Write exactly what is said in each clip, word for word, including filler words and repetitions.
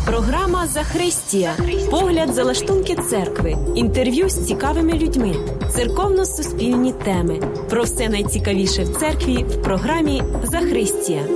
Програма «Захристія». Погляд за лаштунки церкви. Інтерв'ю з цікавими людьми. Церковно-суспільні теми. Про все найцікавіше в церкві в програмі «Захристія».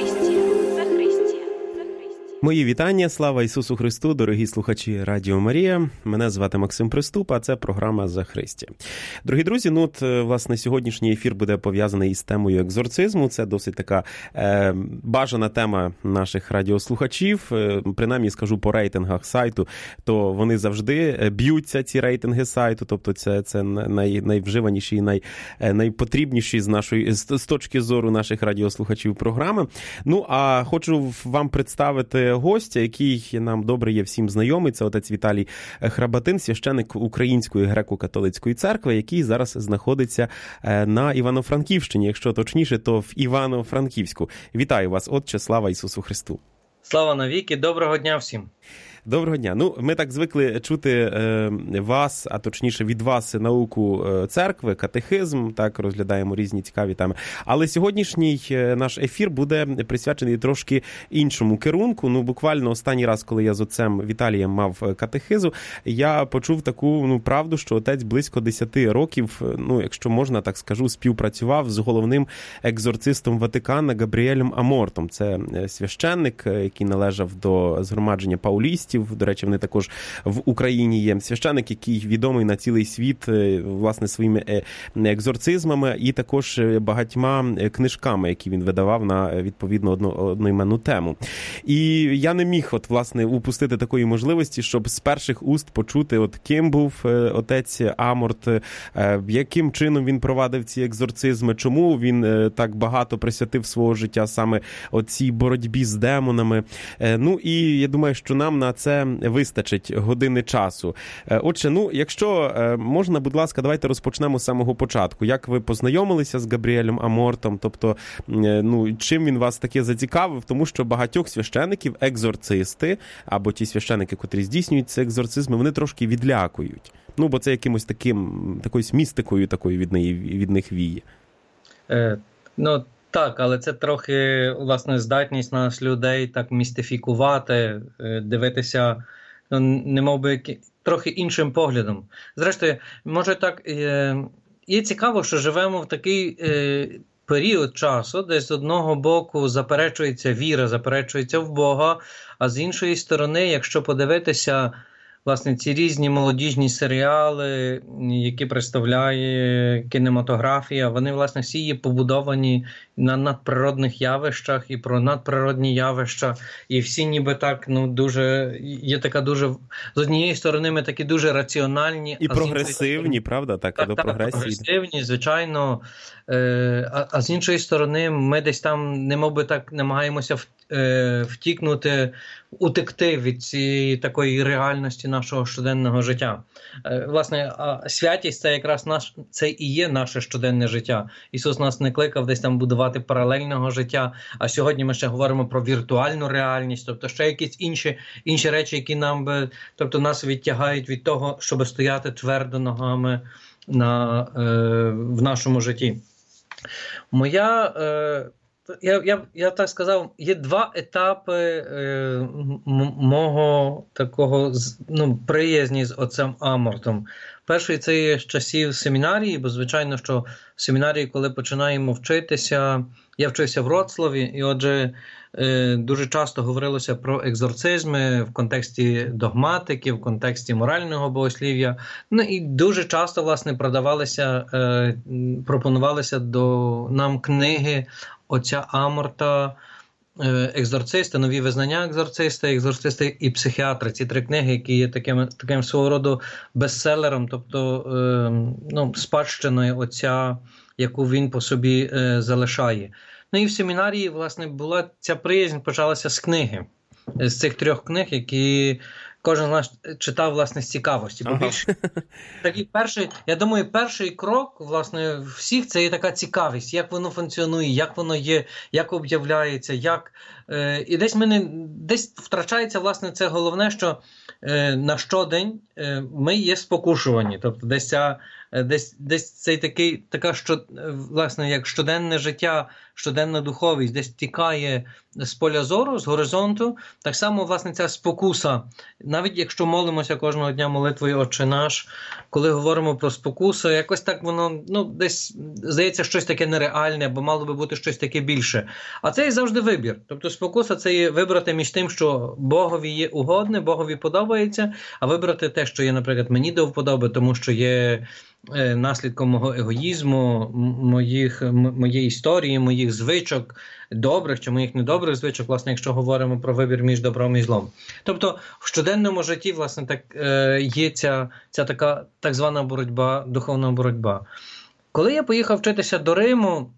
Мої вітання, слава Ісусу Христу, дорогі слухачі Радіо Марія. Мене звати Максим Приступ, а це програма «Захристія». Дорогі друзі, ну от, власне, сьогоднішній ефір буде пов'язаний із темою екзорцизму. Це досить така е, бажана тема наших радіослухачів. Е, принаймні, скажу по рейтингах сайту, то вони завжди б'ються, ці рейтинги сайту. Тобто це, це най, найвживаніші і най, найпотрібніші з, нашої, з, з точки зору наших радіослухачів програми. Ну, а хочу вам представити гостя, який нам добре є всім знайомий. Це отець Віталій Храбатин, священик Української греко-католицької церкви, який зараз знаходиться на Івано-Франківщині. Якщо точніше, то в Івано-Франківську. Вітаю вас, отче, слава Ісусу Христу. Слава навіки, доброго дня всім. Доброго дня. Ну, ми так звикли чути е, вас, а точніше від вас, науку церкви, катехизм, так, розглядаємо різні цікаві теми. Але сьогоднішній наш ефір буде присвячений трошки іншому керунку. Ну, буквально останній раз, коли я з отцем Віталієм мав катехизу, я почув таку, ну, правду, що отець близько десяти років, ну, якщо можна так скажу, співпрацював з головним екзорцистом Ватикана Габріелем Амортом. Це священник, який належав до згромадження паулістів. До речі, вони також в Україні є. Священик, який відомий на цілий світ, власне, своїми екзорцизмами і також багатьма книжками, які він видавав на, відповідно, одну, одноіменну тему. І я не міг, от, власне, упустити такої можливості, щоб з перших уст почути, от, ким був отець Аморт, яким чином він провадив ці екзорцизми, чому він так багато присвятив свого життя саме оцій боротьбі з демонами. Ну, і я думаю, що нам на це вистачить години часу. Отже, ну, якщо можна, будь ласка, давайте розпочнемо з самого початку. Як ви познайомилися з Габріелем Амортом? Тобто, ну, чим він вас таке зацікавив? Тому що багатьох священиків екзорцисти, або ті священики, котрі здійснюють ці екзорцизми, вони трошки відлякують. Ну, бо це якимось таким, такоюсь містикою такою від, неї, від них віє. Е, ну, Так, але це трохи, власне, здатність нас, людей, так містифікувати, дивитися, ну, немов би, трохи іншим поглядом. Зрештою, може так, є цікаво, що живемо в такий період часу, де з одного боку заперечується віра, заперечується в Бога, а з іншої сторони, якщо подивитися, власне, ці різні молодіжні серіали, які представляє кінематографія, вони, власне, всі є побудовані на надприродних явищах і про надприродні явища. І всі ніби так, ну, дуже, є така дуже, з однієї сторони ми такі дуже раціональні. І прогресивні, іншої, правда? Так, так, до так, прогресії. Прогресивні, звичайно. Е, а, а з іншої сторони ми десь там, немов би так, намагаємося в, е, втікнути, утекти від цієї такої реальності нашого щоденного життя. Е, власне, а святість – це якраз наш, це і є наше щоденне життя. Ісус нас не кликав десь там будувати паралельного життя, а сьогодні ми ще говоримо про віртуальну реальність, тобто ще якісь інші, інші речі, які нам би, тобто нас відтягають від того, щоб стояти твердо ногами на, е, в нашому житті. Моя, е, я, я, я так сказав, є два етапи е, м- мого такого, ну, приязні з отцем Амортом. Перший – це є з часів семінарії, бо, звичайно, що в семінарії, коли починаємо вчитися, я вчився в Вроцлаві, і, отже, е, дуже часто говорилося про екзорцизми в контексті догматики, в контексті морального богослів'я. Ну і дуже часто, власне, продавалися, е, пропонувалися до нам книги отця Аморта, екзорцисти, нові визнання екзорциста, екзорцисти і психіатри. Ці три книги, які є таким, таким свого роду бестселером, тобто е, ну, спадщиною отця, яку він по собі е, залишає. Ну і в семінарії, власне, була ця приязнь, почалася з книги, з цих трьох книг, які кожен з нас читав, власне, з цікавості. Бо ага. більше, такий перший, я думаю, перший крок, власне, всіх – це є така цікавість, як воно функціонує, як воно є, як об'являється, як, І десь, ми не, десь втрачається, власне, це головне, що на щодень ми є спокушувані. Тобто десь, ця, десь, десь цей такий, така, що, власне, як щоденне життя, щоденна духовість десь тікає з поля зору, з горизонту. Так само, власне, ця спокуса. Навіть якщо молимося кожного дня молитвою «Отче наш», коли говоримо про спокусу, якось так воно, ну, десь, здається, щось таке нереальне, або мало би бути щось таке більше. А це і завжди вибір. Тобто спокуса – це є вибрати між тим, що Богові є угодне, Богові подобається, а вибрати те, що є, наприклад, мені до вподоби, тому що є наслідком мого егоїзму, моїх, моєї історії, моїх звичок, добрих чи моїх недобрих звичок, власне, якщо говоримо про вибір між добром і злом. Тобто в щоденному житті, власне, так, є ця, ця така так звана боротьба, духовна боротьба. Коли я поїхав вчитися до Риму,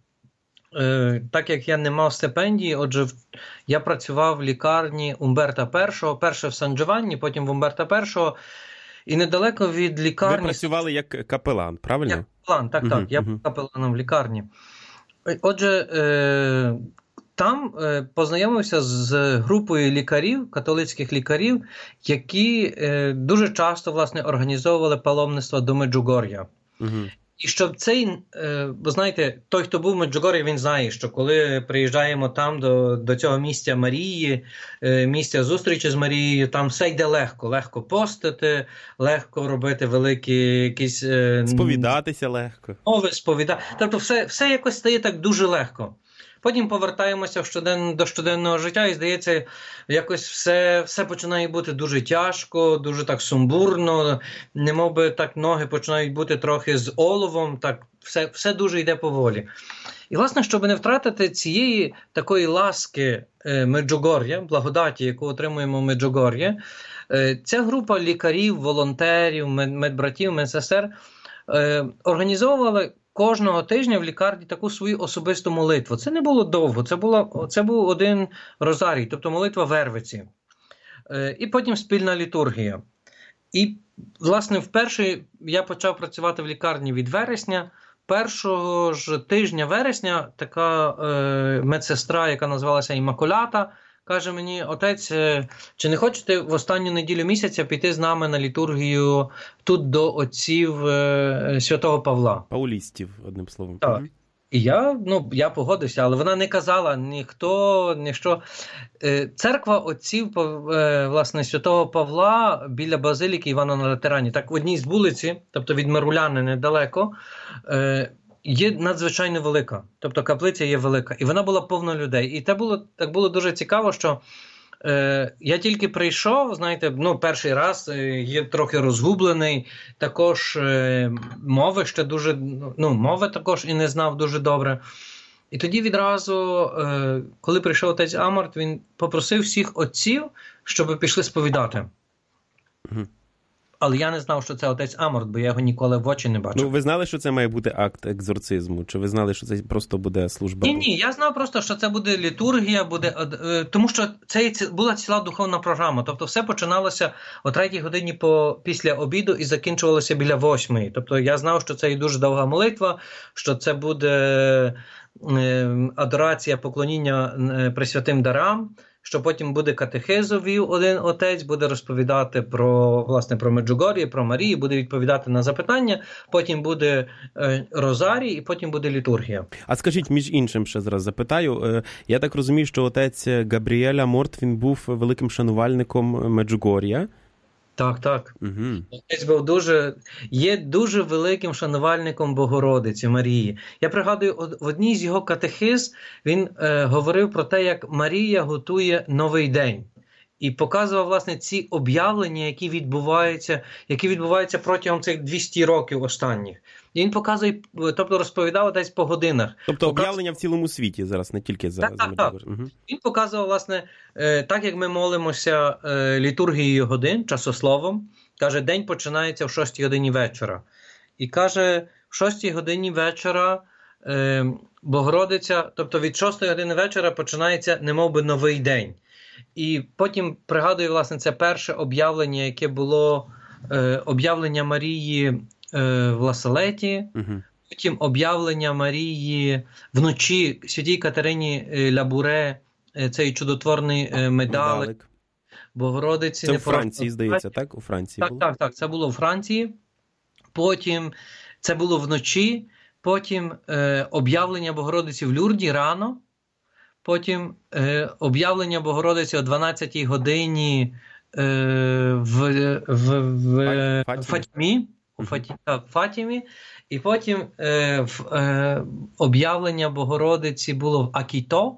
так як я не мав стипендії, отже, я працював в лікарні Умберта першого, перше в Сан-Джованні, потім в Умберта першого, і недалеко від лікарні... Ви працювали як капелан, правильно? Як капелан, так, угу, так. Я угу. був капеланом в лікарні. Отже, е- там е- познайомився з групою лікарів, католицьких лікарів, які е- дуже часто, власне, організовували паломництво до Меджугор'я. Угу. І щоб цей, ви знаєте, той, хто був в Меджугор'ї, він знає, що коли приїжджаємо там до, до цього місця Марії, місця зустрічі з Марією, там все йде легко. Легко постити, легко робити великі якісь... Сповідатися легко. Мови, сповідати. Тобто все, все якось стає так дуже легко. Потім повертаємося в щоден, до щоденного життя і, здається, якось все, все починає бути дуже тяжко, дуже так сумбурно, немов би так ноги починають бути трохи з оловом, так все, все дуже йде поволі. І, власне, щоб не втратити цієї такої ласки Меджугор'я, благодаті, яку отримуємо в Меджугор'ї, ця група лікарів, волонтерів, медбратів, медсестер організовували кожного тижня в лікарні таку свою особисту молитву. Це не було довго, це, була, це був один розарій, тобто молитва Вервиці. Е, і потім спільна літургія. І, власне, вперше я почав працювати в лікарні від вересня. Першого ж тижня вересня така е, медсестра, яка називалася Іммакулята, каже мені: отець, чи не хочете в останню неділю місяця піти з нами на літургію тут до отців е, Святого Павла? Паулістів, одним словом. Так. І я, ну, я погодився, але вона не казала ніхто, ніщо. Е, церква отців, е, власне, Святого Павла біля базиліки Івана на Латерані, так в одній з вулиці, тобто від Мироляни недалеко, е, є надзвичайно велика, тобто каплиця є велика, і вона була повна людей. І це було, так було дуже цікаво, що е, я тільки прийшов, знаєте, ну, перший раз, е, є трохи розгублений, також е, мови ще дуже, ну, мови також і не знав дуже добре. І тоді відразу, е, коли прийшов отець Аморт, він попросив всіх отців, щоб пішли сповідати. Угу. Але я не знав, що це отець Аморт, бо я його ніколи в очі не бачив. Ну, ви знали, що це має бути акт екзорцизму? Чи ви знали, що це просто буде служба? Ні, ні, я знав просто, що це буде літургія, буде, тому що це була ціла духовна програма. Тобто все починалося о третій годині по, після обіду і закінчувалося біля восьмої. Тобто я знав, що це і дуже довга молитва, що це буде адорація, поклоніння пресвятим дарам, що потім буде катехизу вів один отець, буде розповідати про, власне, про Меджугор'я, про Марію, буде відповідати на запитання, потім буде е, розарій і потім буде літургія. А скажіть, між іншим ще зараз запитаю, е, я так розумію, що отець Габріель Аморт, він був великим шанувальником Меджугор'я. Так, так. Угу. Отець був дуже, є дуже великим шанувальником Богородиці Марії. Я пригадую, в одній з його катехиз він е, говорив про те, як Марія готує новий день. І показував, власне, ці об'явлення, які відбуваються, які відбуваються протягом цих двісті років останніх. І він показує, тобто розповідав десь по годинах. Тобто Показ... об'явлення в цілому світі зараз, не тільки за, так, за так, Меджугор'я. так. Угу. Він показував, власне, так як ми молимося літургією годин, часословом, каже, день починається в шостій годині вечора. І каже, в шостій годині вечора Богородиця, тобто від шостої години вечора починається немов би новий день. І потім пригадую, власне, це перше об'явлення, яке було е, об'явлення Марії е, в Ласалеті, uh-huh. потім об'явлення Марії вночі Святій Катерині Лябуре цей чудотворний медалик, медалик. Богородиці. Це у Франції, здається, так? У Франції так, було? Так, так, це було у Франції. Потім це було вночі, потім е, об'явлення Богородиці в Люрді рано, потім е, об'явлення Богородиці о дванадцятій годині е, в, в, в Фатімі. Фатімі, у Фаті, так, Фатімі, і потім е, в, е, об'явлення Богородиці було в Акіто,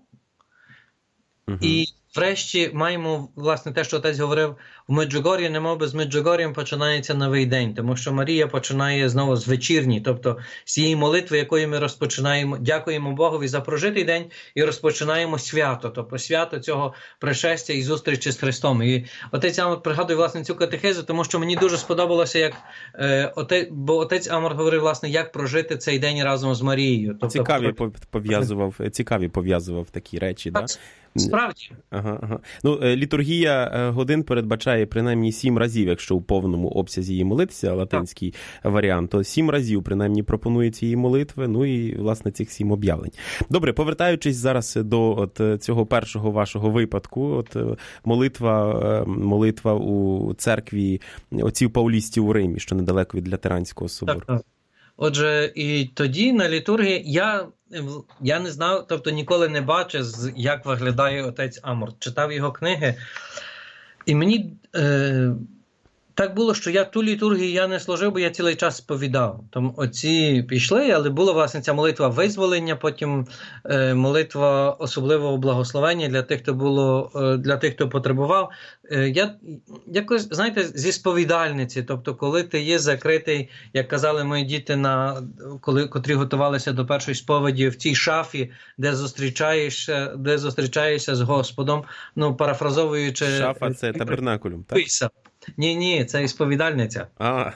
угу. І врешті маємо, власне, те, що отець говорив, в Меджугор'ї, немов би з Меджугор'ям починається новий день, тому що Марія починає знову з вечірні, тобто з цієї молитви, якою ми розпочинаємо, дякуємо Богові за прожитий день і розпочинаємо свято, тобто свято цього пришестя і зустрічі з Христом. І отець Амор пригадує, власне, цю катехизу, тому що мені дуже сподобалося, як е, отець, бо отець Амор говорив, власне, як прожити цей день разом з Марією. Тобто, цікаві пов'язував, цікаві пов'язував такі речі, так? Да? Справді. Ага, ага. Ну, літургія годин передбачає принаймні сім разів, якщо у повному обсязі її молитися, латинський так. варіант, то сім разів принаймні пропонується її молитви, ну і, власне, цих сім об'явлень. Добре, повертаючись зараз до от цього першого вашого випадку, от молитва, молитва у церкві отців Паулістів у Римі, що недалеко від Лютеранського собору. Так, так. Отже, і тоді на літургії я, я не знав, тобто ніколи не бачив, як виглядає отець Амор. Читав його книги, і мені е, так було, що я ту літургію я не служив, бо я цілий час сповідав. Тому отці пішли, але була, власне, ця молитва визволення, потім е, молитва особливого благословення для тих, хто було, е, для тих, хто потребував. Е, я якось, знаєте, зі сповідальниці, тобто коли ти є закритий, як казали мої діти, на коли котрі готувалися до першої сповіді, в цій шафі, де зустрічаєшся, де зустрічаєшся з Господом, ну, парафразовуючи... Шафа – це табернакулюм, так? Ні-ні, це ісповідальниця. А.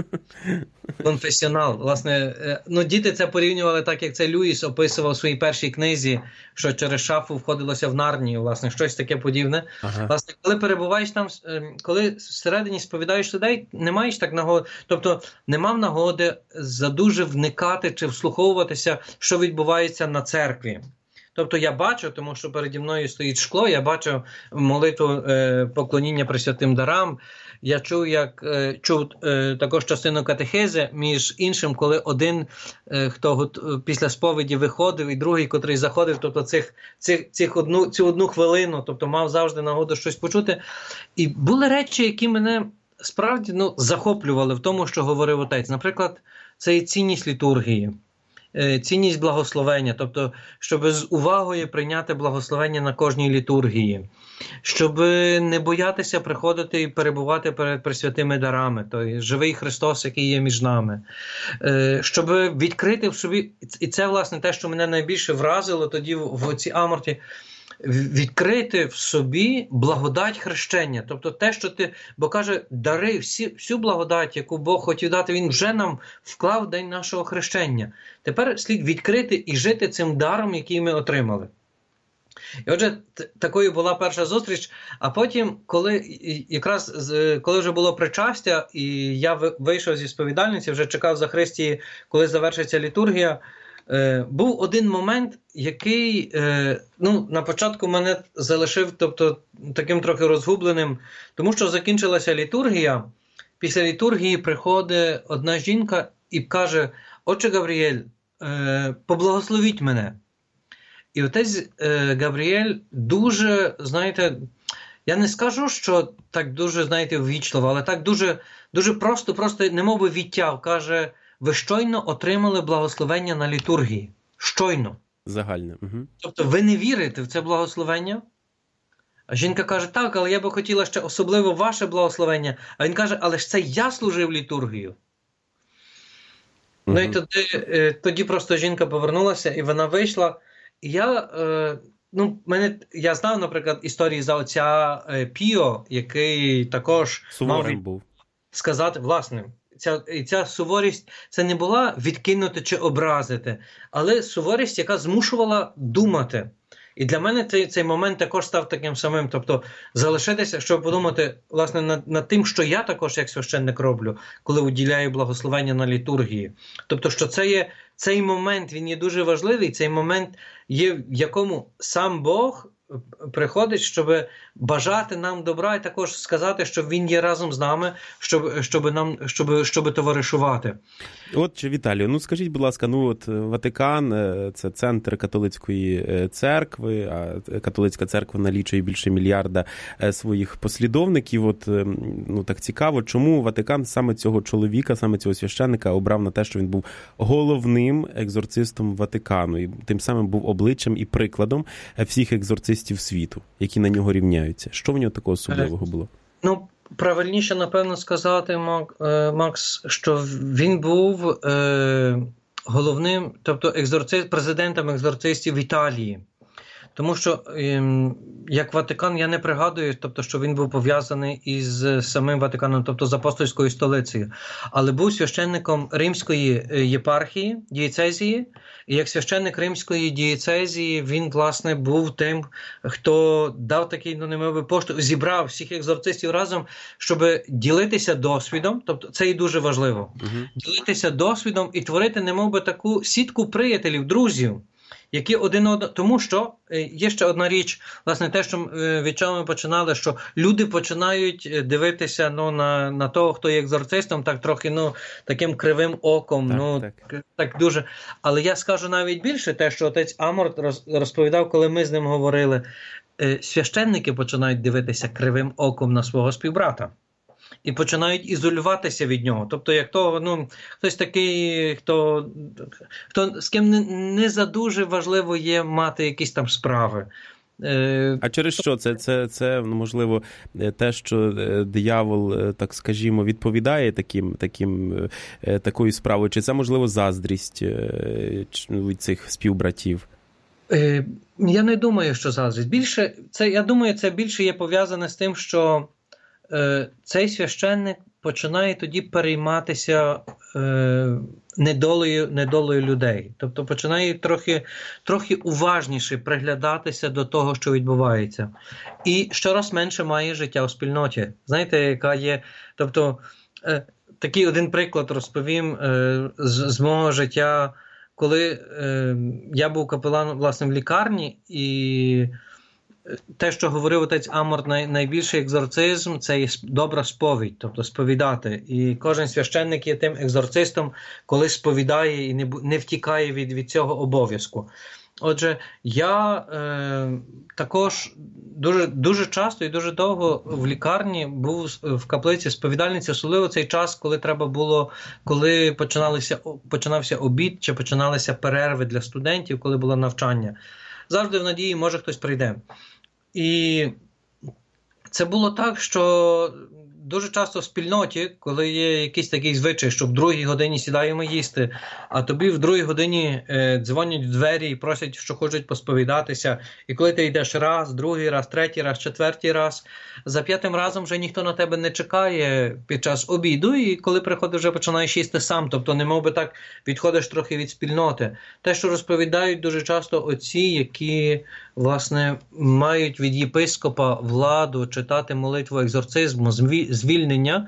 Конфесіонал. Власне, ну, діти це порівнювали так, як це Люїс описував у своїй першій книзі, що через шафу входилося в Нарнію, власне, щось таке подібне. Ага. Власне, коли перебуваєш там, коли всередині сповідаєш людей, не маєш так нагоди, тобто не мав нагоди задуже вникати чи вслуховуватися, що відбувається на церкві. Тобто я бачу, тому що переді мною стоїть шкло, я бачу молитву е, поклоніння пресвятим дарам, я чув, як, е, чув е, також частину катехези, між іншим, коли один, е, хто після сповіді виходив, і другий, котрий заходив, тобто цих, цих, цих одну, цю одну хвилину, тобто мав завжди нагоду щось почути. І були речі, які мене справді ну, захоплювали в тому, що говорив отець. Наприклад, це і цінність літургії. Цінність благословення, тобто, щоб з увагою прийняти благословення на кожній літургії, щоб не боятися приходити і перебувати перед пресвятими дарами, той живий Христос, який є між нами, щоб відкрити в собі, і це, власне, те, що мене найбільше вразило тоді в отці Аморті, відкрити в собі благодать хрещення. Тобто те, що ти, бо каже, дари, всі, всю благодать, яку Бог хотів дати, Він вже нам вклав в день нашого хрещення. Тепер слід відкрити і жити цим даром, який ми отримали. І отже, т- такою була перша зустріч, а потім, коли якраз коли вже було причастя, і я вийшов зі сповідальниці, вже чекав за Христі, коли завершиться літургія, Е, був один момент, який е, ну, на початку мене залишив, тобто, таким трохи розгубленим, тому що закінчилася літургія. Після літургії приходить одна жінка і каже: «Отче Гавріель, е, поблагословіть мене». І отець е, Гавріель дуже, знаєте, я не скажу, що так дуже, знаєте, ввічливо, але так дуже, дуже просто, просто немов би відтяв, каже: «Ви щойно отримали благословення на літургії». Щойно. Загальне. Угу. Тобто ви не вірите в це благословення? А жінка каже: «Так, але я би хотіла ще особливо ваше благословення». А він каже: «Але ж це я служив літургію». Угу. Ну і тоді, тоді просто жінка повернулася, і вона вийшла. І я, ну, мене, я знав, наприклад, історії за отця Піо, який також суворим мав був сказати, власне, Ця, і ця суворість, це не була відкинути чи образити, але суворість, яка змушувала думати. І для мене цей, цей момент також став таким самим. Тобто залишитися, щоб подумати, власне, над, над тим, що я також як священник роблю, коли уділяю благословення на літургії. Тобто, що це є, цей момент, він є дуже важливий, цей момент є, в якому сам Бог приходить, щоб бажати нам добра і також сказати, що він є разом з нами, щоб, щоб нам, щоб, щоб товаришувати. От, Віталію, ну скажіть, будь ласка, ну от Ватикан – це центр католицької церкви, а католицька церква налічує більше мільярда своїх послідовників. От, ну так цікаво, чому Ватикан саме цього чоловіка, саме цього священника обрав на те, що він був головним екзорцистом Ватикану і тим самим був обличчям і прикладом всіх екзорцистів світу, які на нього рівняються. Що в нього такого особливого було? Ну, правильніше, напевно, сказати, Макс, що він був е, головним, тобто екзорцист, президентом екзорцистів Італії. Тому що, е, як Ватикан, я не пригадую, тобто, що він був пов'язаний із самим Ватиканом, тобто з апостольською столицею, але був священником Римської єпархії, дієцезії, і як священник Римської дієцезії він, власне, був тим, хто дав такий, ну, немовий поштовх, зібрав всіх екзорцистів разом, щоб ділитися досвідом, тобто це і дуже важливо, uh-huh. ділитися досвідом і творити, немовби, таку сітку приятелів, друзів, які один одного, тому що є ще одна річ, власне, те, що від чого ми починали, що люди починають дивитися, ну, на, на того, хто є екзорцистом, так трохи, ну, таким кривим оком, так, ну, так. так дуже. Але я скажу навіть більше те, що отець Аморт розповідав, коли ми з ним говорили, священники починають дивитися кривим оком на свого співбрата. І починають ізолюватися від нього. Тобто, як того, ну, хтось такий, хто, хто з ким не, не за дуже важливо є мати якісь там справи. А через що? Це, це, це, можливо, те, що диявол, так скажімо, відповідає таким, таким, такою справою? Чи це, можливо, заздрість від цих співбратів? Я не думаю, що заздрість. Більше, це, я думаю, це більше є пов'язане з тим, що цей священник починає тоді перейматися е, недолею, недолею людей. Тобто починає трохи, трохи уважніше приглядатися до того, що відбувається. І щораз менше має життя у спільноті. Знаєте, яка є... Тобто, е, такий один приклад розповім е, з, з мого життя, коли е, я був капеланом, власне, в лікарні, і... Те, що говорив отець Аморт, най, найбільший екзорцизм – це є добра сповідь, тобто сповідати. І кожен священник є тим екзорцистом, коли сповідає і не, не втікає від, від цього обов'язку. Отже, я е, також дуже, дуже часто і дуже довго в лікарні був в каплиці сповідальниці, особливо цей час, коли треба було, коли починалися, починався обід чи починалися перерви для студентів, коли було навчання. Завжди в надії, може хтось прийде. І це було так, що дуже часто в спільноті, коли є якийсь такий звичай, що в другій годині сідаємо їсти, а тобі в другій годині е, дзвонять в двері і просять, що хочуть посповідатися. І коли ти йдеш раз, другий раз, третій раз, четвертий раз, за п'ятим разом вже ніхто на тебе не чекає під час обіду, і коли приходиш, вже починаєш їсти сам. Тобто, не мов би так, відходиш трохи від спільноти. Те, що розповідають дуже часто отці, які, власне, мають від єпископа владу читати молитву екзорцизму, звільнення,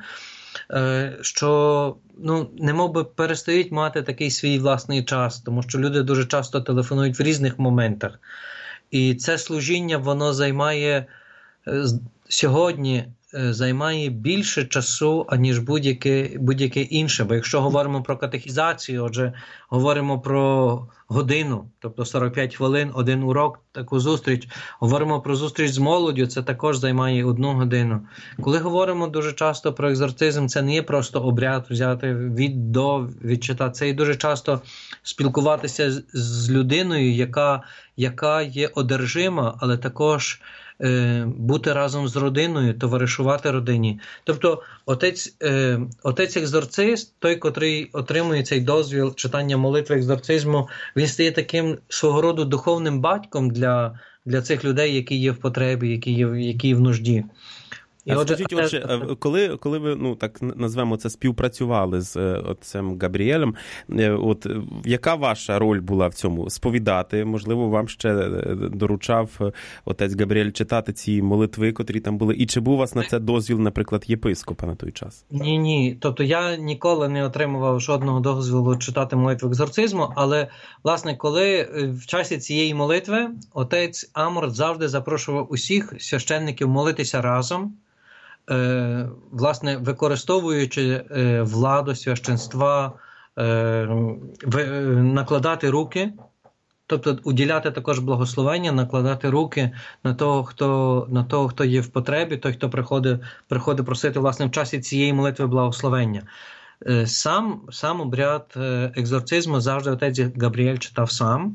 що, ну, не мов би перестають мати такий свій власний час, тому що люди дуже часто телефонують в різних моментах. І це служіння, воно займає сьогодні, займає більше часу, аніж будь-яке, будь-яке інше. Бо якщо говоримо про катехізацію, отже, говоримо про годину, тобто сорок п'ять хвилин, один урок, таку зустріч. Говоримо про зустріч з молоддю, це також займає одну годину. Коли говоримо дуже часто про екзорцизм, це не є просто обряд взяти від до, відчитати. Це і дуже часто спілкуватися з, з людиною, яка, яка є одержима, але також бути разом з родиною, товаришувати родині. Тобто отець, е, отець-екзорцист, той, котрий отримує цей дозвіл читання молитви екзорцизму, він стає таким свого роду духовним батьком для, для цих людей, які є в потребі, які є, які є в нужді. І а отже, скажіть, отже, коли, коли ви, ну, так назвемо це, співпрацювали з отцем Габріелем, от яка ваша роль була в цьому? Сповідати? Можливо, вам ще доручав отець Габріель читати ці молитви, котрі там були? І чи був у вас на це дозвіл, наприклад, єпископа на той час? Ні, ні. Тобто я ніколи не отримував жодного дозволу читати молитву екзорцизму, але, власне, коли в часі цієї молитви отець Аморт завжди запрошував усіх священників молитися разом, е, власне, використовуючи е, владу священства, е, в, е, накладати руки, тобто уділяти також благословення, накладати руки на того, хто, на того, хто є в потребі, той, хто приходить, приходить просити, власне, в часі цієї молитви благословення. Сам, сам обряд екзорцизму завжди отець Габріель читав сам.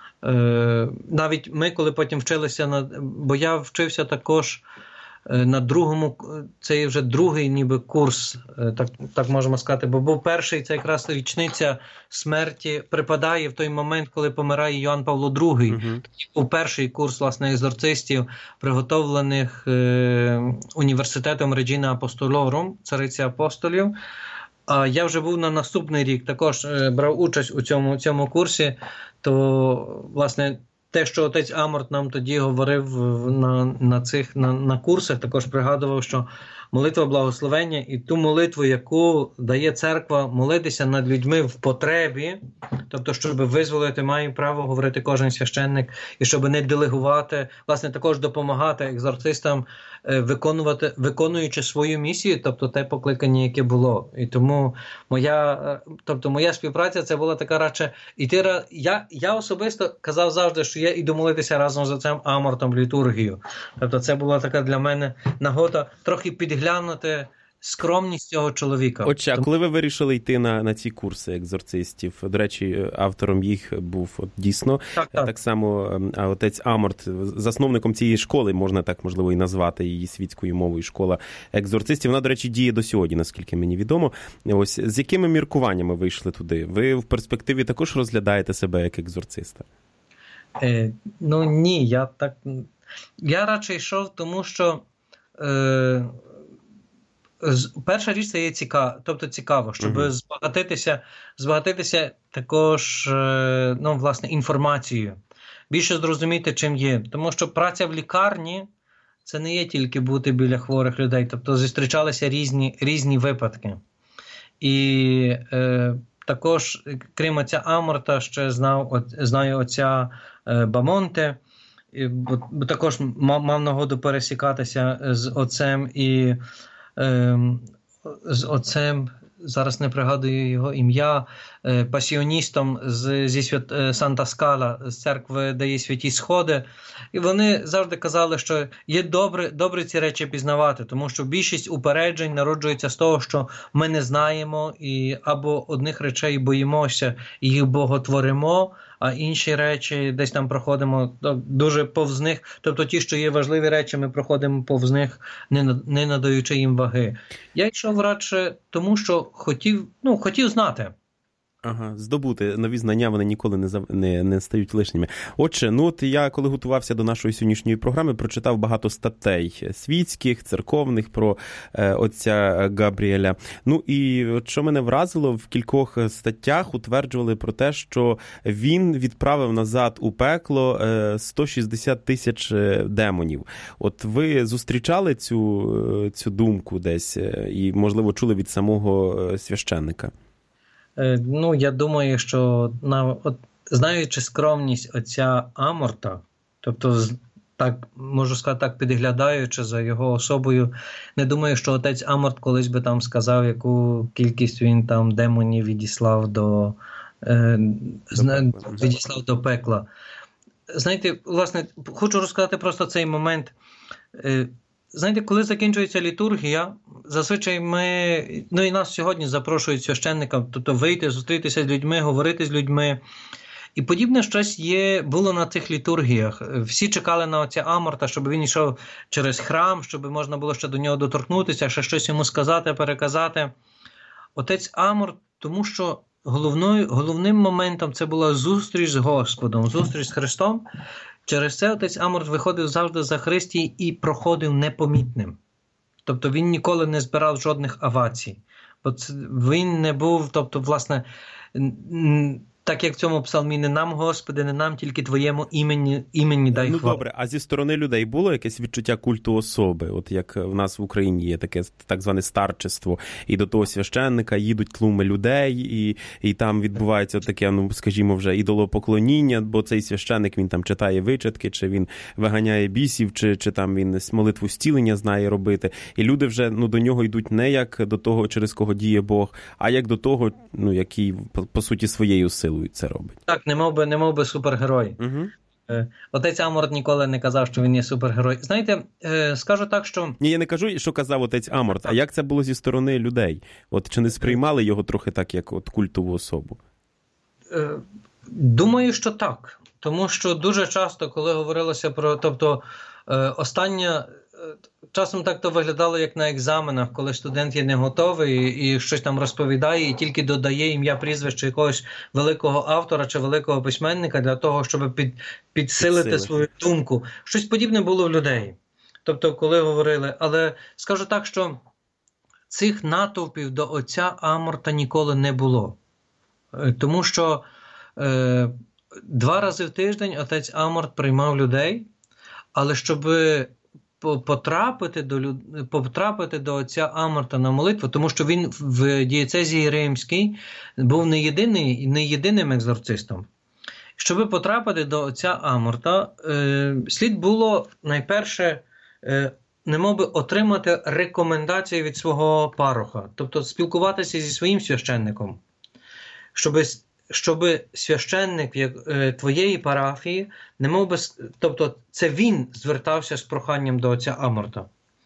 Навіть ми, коли потім вчилися, на, бо я вчився також на другому, це є вже другий ніби курс, так, так можемо сказати, бо був перший, це якраз річниця смерті, припадає в той момент, коли помирає Йоанн Павло другий. Uh-huh. Був перший курс, власне, екзорцистів, приготовлених е, університетом Реджіна Апостолорум, цариці апостолів. А я вже був на наступний рік, також е, брав участь у цьому, цьому курсі, то, власне, те, що отець Аморт нам тоді говорив на, на цих на, на курсах, також пригадував, що молитва благословення і ту молитву, яку дає церква молитися над людьми в потребі, тобто, щоб визволити, має право говорити кожен священник, і щоб не делегувати, власне, також допомагати екзорцистам виконувати, виконуючи свою місію, тобто те покликання, яке було. І тому моя, тобто моя співпраця, це була така радше, іти, я, я особисто казав завжди, що я іду молитися разом з отцем Амортом в літургію. Тобто це була така для мене нагода трохи підглянути скромність цього чоловіка. Отже, а коли ви вирішили йти на, на ці курси екзорцистів? До речі, автором їх був от, дійсно так, так. так само отець Аморт, засновником цієї школи, можна так, можливо, і назвати її світською мовою, школа екзорцистів. Вона, до речі, діє до сьогодні, наскільки мені відомо. Ось з якими міркуваннями ви йшли туди? Ви в перспективі також розглядаєте себе як екзорциста? Е, ну, ні, я так... Я радше йшов, тому що е... перша річ, це є цікаво, тобто цікаво, щоб uh-huh. збагатитися, збагатитися також, ну, власне, інформацією. Більше зрозуміти, чим є. Тому що праця в лікарні – це не є тільки бути біля хворих людей. Тобто зустрічалися різні, різні випадки. І е, також, крім отця Аморта, ще знав, от, знаю отця е, Бамонте, і, бо, бо також мав, мав нагоду пересікатися з отцем і з отцем, зараз не пригадую його ім'я, пасіоністом з, зі свят, Санта Скала, з церкви, де є святі сходи. І вони завжди казали, що є добре, добре ці речі пізнавати, тому що більшість упереджень народжується з того, що ми не знаємо і або одних речей боїмося і їх боготворимо, а інші речі десь там проходимо дуже повз них. Тобто ті, що є важливі речі, ми проходимо повз них, не надаючи їм ваги. Я йшов радше тому, що хотів, ну, хотів знати. Ага, здобути нові знання, вони ніколи не, зав... не, не стають лишніми. Отже, ну от я, коли готувався до нашої сьогоднішньої програми, прочитав багато статей світських, церковних про е, отця Габріеля. Ну і от що мене вразило, в кількох статтях утверджували про те, що він відправив назад у пекло е, сто шістдесят тисяч демонів. От ви зустрічали цю, цю думку десь і, можливо, чули від самого священника? Ну, я думаю, що, на, от, знаючи скромність отця Аморта, тобто, так, можу сказати так, підглядаючи за його особою, не думаю, що отець Аморт колись би там сказав, яку кількість він там демонів відіслав до, е, зна, відіслав до пекла. Знаєте, власне, хочу розказати просто цей момент. Е, Знаєте, коли закінчується літургія, зазвичай ми, ну і нас сьогодні запрошують священникам, тобто вийти, зустрітися з людьми, говорити з людьми. І подібне щось є, було на цих літургіях. Всі чекали на отця Аморта, щоб він йшов через храм, щоб можна було ще до нього доторкнутися, ще щось йому сказати, переказати. Отець Аморт, тому що головною, головним моментом це була зустріч з Господом, зустріч з Христом. Через це отець Аморт виходив завжди за Христі і проходив непомітним. Тобто він ніколи не збирав жодних овацій. Бо це, він не був, тобто, власне, так як в цьому псалмі, не нам, Господи, не нам, тільки Твоєму імені, імені дай хвалу. Ну, добре, а зі сторони людей було якесь відчуття культу особи? От як в нас в Україні є таке так зване старчество, і до того священника їдуть тлуми людей, і, і там відбувається таке, ну, скажімо, вже ідолопоклоніння, бо цей священник, він там читає вичитки, чи він виганяє бісів, чи, чи там він молитву зцілення знає робити. І люди вже, ну, до нього йдуть не як до того, через кого діє Бог, а як до того, ну, який, по, по суті, своєю силою це робить. Так, не мов би, не мов би супергерой. Угу. Отець Аморт ніколи не казав, що він є супергерой. Знаєте, скажу так, що... Ні, я не кажу, що казав отець Аморт, а як це було зі сторони людей? От чи не сприймали його трохи так, як от культову особу? Думаю, що так. Тому що дуже часто, коли говорилося про... Тобто, остання... Часом так то виглядало, як на екзаменах, коли студент є не готовий і щось там розповідає, і тільки додає ім'я, прізвище якогось великого автора чи великого письменника для того, щоб під, підсилити Підсилити. свою думку. Щось подібне було в людей. Тобто, коли говорили. Але скажу так, що цих натовпів до отця Аморта ніколи не було. Тому що е, два рази в тиждень отець Аморт приймав людей, але щоби потрапити до, потрапити до отця Аморта на молитву, тому що він в дієцезії Римській був не, єдиний, не єдиним екзорцистом. Щоб потрапити до отця Аморта, е, слід було найперше е, немовби отримати рекомендацію від свого пароха, тобто спілкуватися зі своїм священником, щоб щоб священник твоєї парафії, немов би, тобто це він звертався з проханням до отця Аморта.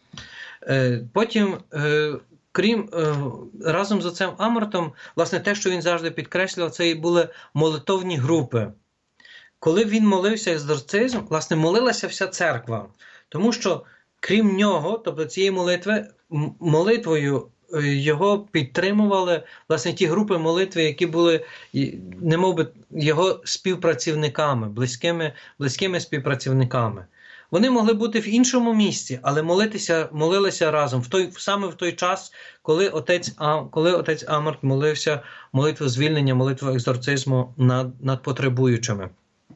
Потім, крім, разом з отцем Амортом, власне, те, що він завжди підкреслював, це і були молитовні групи. Коли він молився екзорцизм, власне, молилася вся церква. Тому що, крім нього, тобто цієї молитви, молитвою його підтримували, власне, ті групи молитви, які були, немов би, його співпрацівниками, близькими, близькими співпрацівниками. Вони могли бути в іншому місці, але молитися, молилися разом, в той, саме в той час, коли отець, коли отець Аморт молився молитву звільнення, молитву екзорцизму над, над потребуючими.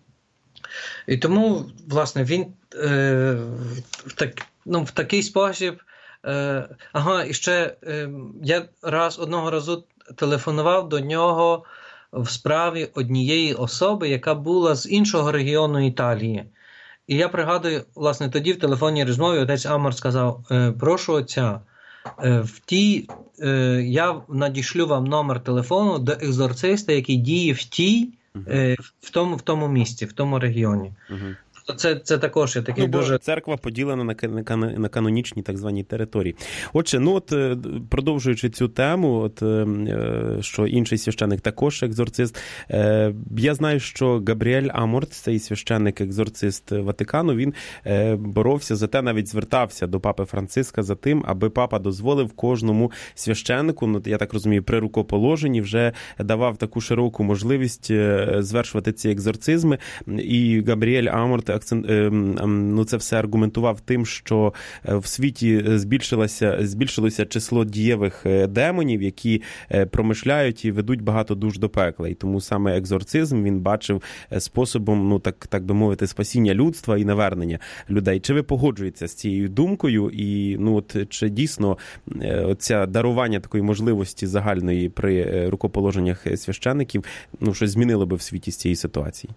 І тому, власне, він е, в, так, ну, в такий спосіб. Е, ага, і ще е, я раз одного разу телефонував до нього в справі однієї особи, яка була з іншого регіону Італії. І я пригадую, власне, тоді в телефонній розмові отець Аморт сказав: е, прошу отця, е, в тій, е, я надішлю вам номер телефону до екзорциста, який діє в тій, е, в, тому, в тому місті, в тому регіоні. Угу. Це, це також є такий ну, бо дуже... Церква поділена на, на, на канонічні так звані території. Отже, ну от продовжуючи цю тему, от, що інший священник також екзорцист, я знаю, що Габріель Аморт, цей священник-екзорцист Ватикану, він боровся за те, навіть звертався до папи Франциска за тим, аби папа дозволив кожному священнику, ну, я так розумію, при рукоположенні вже давав таку широку можливість звершувати ці екзорцизми, і Габріель Аморт ну, це все аргументував тим, що в світі збільшилося, збільшилося число дієвих демонів, які промишляють і ведуть багато душ до пекла. І тому саме екзорцизм він бачив способом, ну, так, так би мовити, спасіння людства і навернення людей. Чи ви погоджуєтеся з цією думкою? І, ну, от, чи дійсно оця дарування такої можливості загальної при рукоположеннях священиків, ну, щось змінило би в світі з цієї ситуації?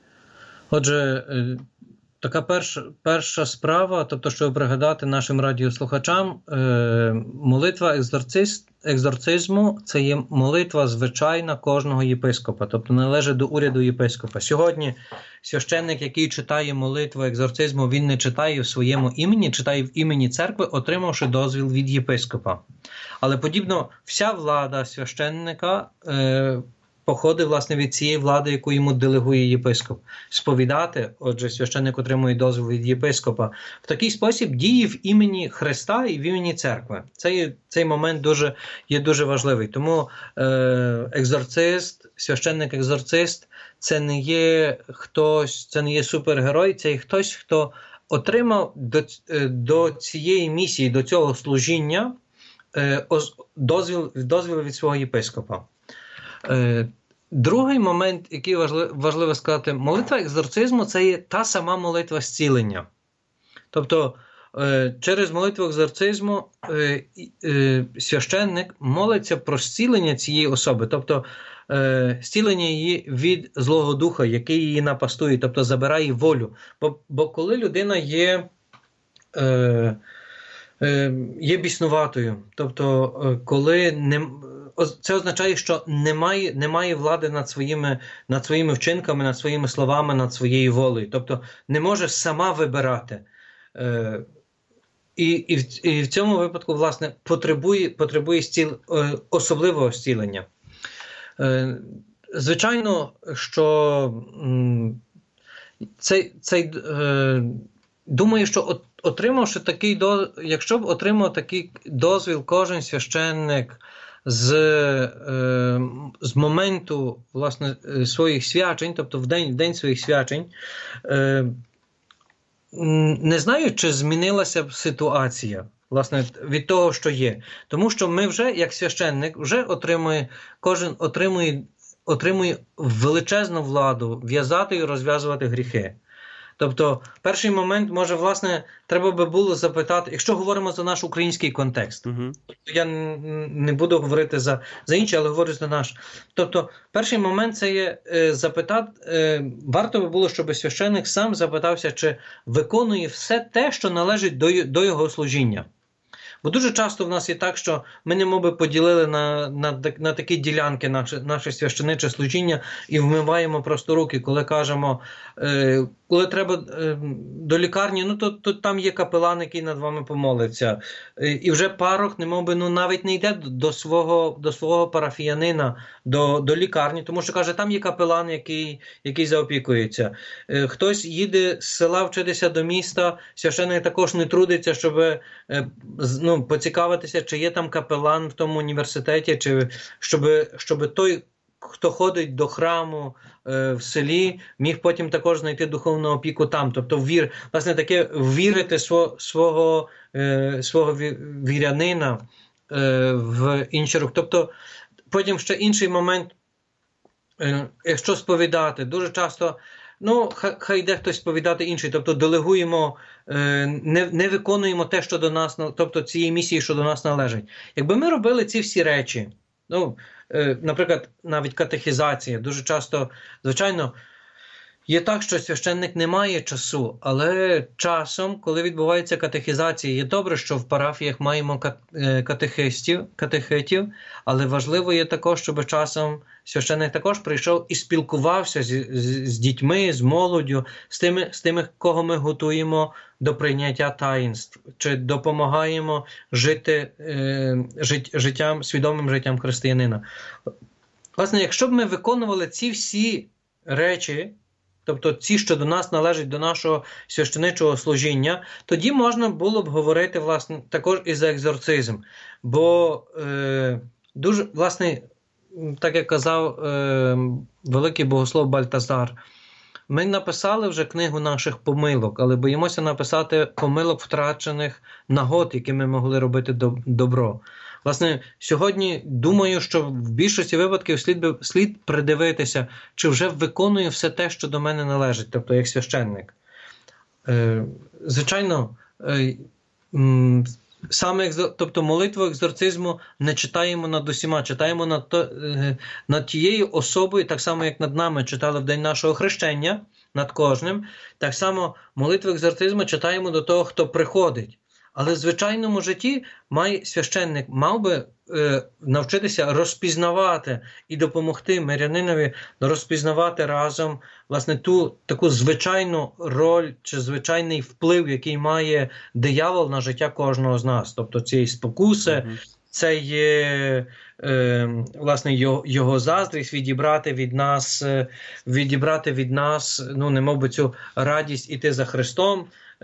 Отже, така перша, перша справа, тобто, щоб пригадати нашим радіослухачам, молитва екзорцист, екзорцизму – це є молитва звичайна кожного єпископа, тобто належить до уряду єпископа. Сьогодні священник, який читає молитву екзорцизму, він не читає в своєму імені, читає в імені церкви, отримавши дозвіл від єпископа. Але подібно вся влада священника е, походить, власне, від цієї влади, яку йому делегує єпископ. Сповідати, отже, священник отримує дозвіл від єпископа. В такий спосіб діє в імені Христа і в імені церкви. Цей, цей момент дуже, є дуже важливий. Тому е, екзорцист, священник-екзорцист – це не є хтось, це не є супергерой, це є хтось, хто отримав до, до цієї місії, до цього служіння дозвіл, дозвіл від свого єпископа. Другий момент, який важливо, важливо сказати, молитва екзорцизму – це є та сама молитва зцілення. Тобто, через молитву екзорцизму священник молиться про зцілення цієї особи, тобто зцілення її від Злого Духа, який її напастує, тобто забирає волю. Бо, бо коли людина є, е, е, є біснуватою, тобто коли не, це означає, що немає, немає влади над своїми, над своїми вчинками, над своїми словами, над своєю волею, тобто не може сама вибирати. Е, І, і, в, і в цьому випадку, власне, потребує, потребує стіл, особливого зцілення. Звичайно, що цей, цей, думаю, що отримавши такий дозвіл, якщо б отримав такий дозвіл кожен священник з, з моменту, власне, своїх свячень, тобто в день, в день своїх свячень, не знаю, чи змінилася б ситуація, власне, від того, що є. Тому що ми вже, як священник, вже отримує, кожен отримує, отримує величезну владу в'язати і розв'язувати гріхи. Тобто, перший момент, може, власне, треба би було запитати, якщо говоримо за наш український контекст, uh-huh. тобто я не буду говорити за, за інші, але говорю за наш. Тобто, перший момент це є е, запитати, е, варто би було, щоб священник сам запитався, чи виконує все те, що належить до, до його служіння. Бо дуже часто в нас є так, що ми немоби поділили на, на, на такі ділянки наше, наше священиче служіння і вмиваємо просто руки, коли кажемо, е, коли треба е, до лікарні, ну то, то там є капелан, який над вами помолиться. Е, і вже парох немоби, ну, навіть не йде до свого, до свого парафіянина, до, до лікарні, тому що каже, там є капелан, який, який заопікується. Е, хтось їде з села вчитися до міста, священник також не трудиться, щоб е, ну, поцікавитися, чи є там капелан в тому університеті, чи щоб, щоб той, хто ходить до храму е, в селі, міг потім також знайти духовну опіку там. Тобто, вір, власне, таке вірити свого, свого, е, свого вірянина е, в інші руки. Тобто, потім ще інший момент, е, якщо сповідати, дуже часто ну, хай, хай йде хтось сповідати інший, тобто делегуємо, не, не виконуємо те, що до нас, тобто цієї місії, що до нас належить. Якби ми робили ці всі речі, ну, наприклад, навіть катехізація, дуже часто, звичайно, є так, що священник не має часу, але часом, коли відбувається катехізація, є добре, що в парафіях маємо катехистів, катехитів, але важливо є також, щоб часом священник також прийшов і спілкувався з, з, з дітьми, з молоддю, з тими, з тими, кого ми готуємо до прийняття таїнств, чи допомагаємо жити е, жит, життям, свідомим життям християнина. Власне, якщо б ми виконували ці всі речі, тобто ці, що до нас належать, до нашого священичого служіння, тоді можна було б говорити, власне, також і за екзорцизм. Бо, е, дуже, власне, так як казав е, великий богослов Бальтазар, ми написали вже книгу наших помилок, але боїмося написати помилок втрачених нагод, які ми могли робити добро. Власне, сьогодні думаю, що в більшості випадків слід, слід придивитися, чи вже виконую все те, що до мене належить, тобто як священник. Е, звичайно, е, м, саме, тобто молитву екзорцизму не читаємо над усіма, читаємо над, то, е, над тією особою, так само, як над нами читали в день нашого хрещення, над кожним, так само молитву екзорцизму читаємо до того, хто приходить. Але в звичайному житті має, священник мав би е, навчитися розпізнавати і допомогти мирянинові розпізнавати разом, власне, ту таку звичайну роль чи звичайний вплив, який має диявол на життя кожного з нас. Тобто ці спокуси, mm-hmm. це є е, власне його, його заздрість відібрати від нас, е, відібрати від нас, ну, немов би цю радість іти за Христом,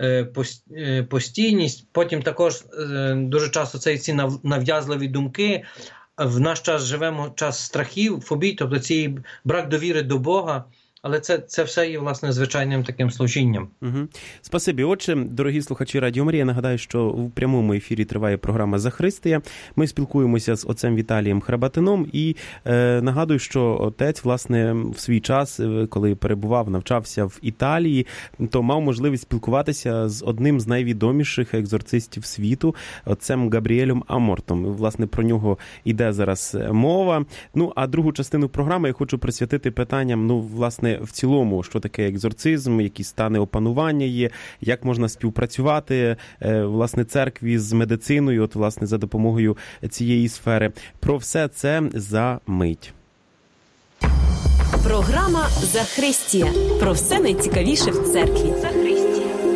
постійність, потім також дуже часто це ці нав'язливі думки. В наш час живемо час страхів, фобій, тобто цей брак довіри до Бога, але це, це все є, власне, звичайним таким служінням. Угу. Спасибі. Отже, дорогі слухачі Радіо Марія, нагадаю, що в прямому ефірі триває програма «Захристія». Ми спілкуємося з отцем Віталієм Храбатином і е, нагадую, що отець, власне, в свій час, коли перебував, навчався в Італії, то мав можливість спілкуватися з одним з найвідоміших екзорцистів світу, отцем Габріелем Амортом. Власне, про нього йде зараз мова. Ну, а другу частину програми я хочу присвятити питанням, ну, власне, в цілому, що таке екзорцизм, які стани опанування є, як можна співпрацювати, власне, церкві з медициною, от, власне, за допомогою цієї сфери. Про все це за мить. Програма «Захристія». Про все найцікавіше в церкві. Захристія.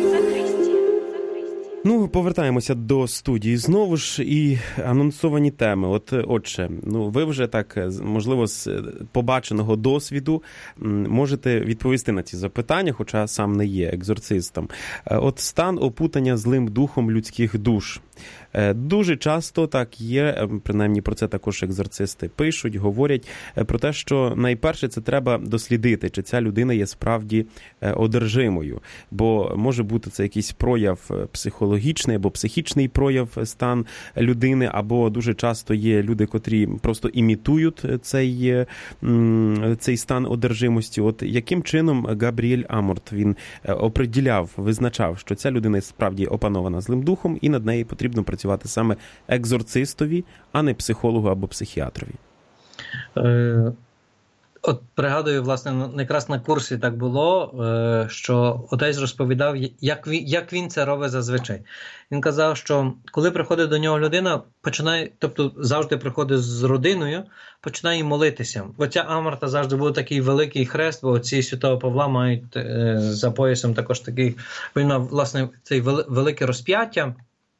Ну, повертаємося до студії знову ж і анонсовані теми. От, отже, ну, ви вже так, можливо, з побаченого досвіду можете відповісти на ці запитання, хоча сам не є екзорцистом. От стан опутання злим духом людських душ. Дуже часто так є, принаймні про це також екзорцисти пишуть, говорять про те, що найперше це треба дослідити, чи ця людина є справді одержимою, бо може бути це якийсь прояв психологічний або психічний прояв стан людини, або дуже часто є люди, котрі просто імітують цей, цей стан одержимості. От яким чином Габріель Аморт, він оприділяв, визначав, що ця людина справді опанована злим духом і над нею потрібно працювати саме екзорцистові, а не психологу або психіатрові? Е, от пригадую, власне, якраз на курсі так було, е, що отець розповідав, як він, як він це робить зазвичай. Він казав, що коли приходить до нього людина, починає, тобто завжди приходить з родиною, починає молитися. В отця Аморта завжди був такий великий хрест, бо отці Святого Павла мають е, за поясом також такий, він мав, власне, цей велике розп'яття,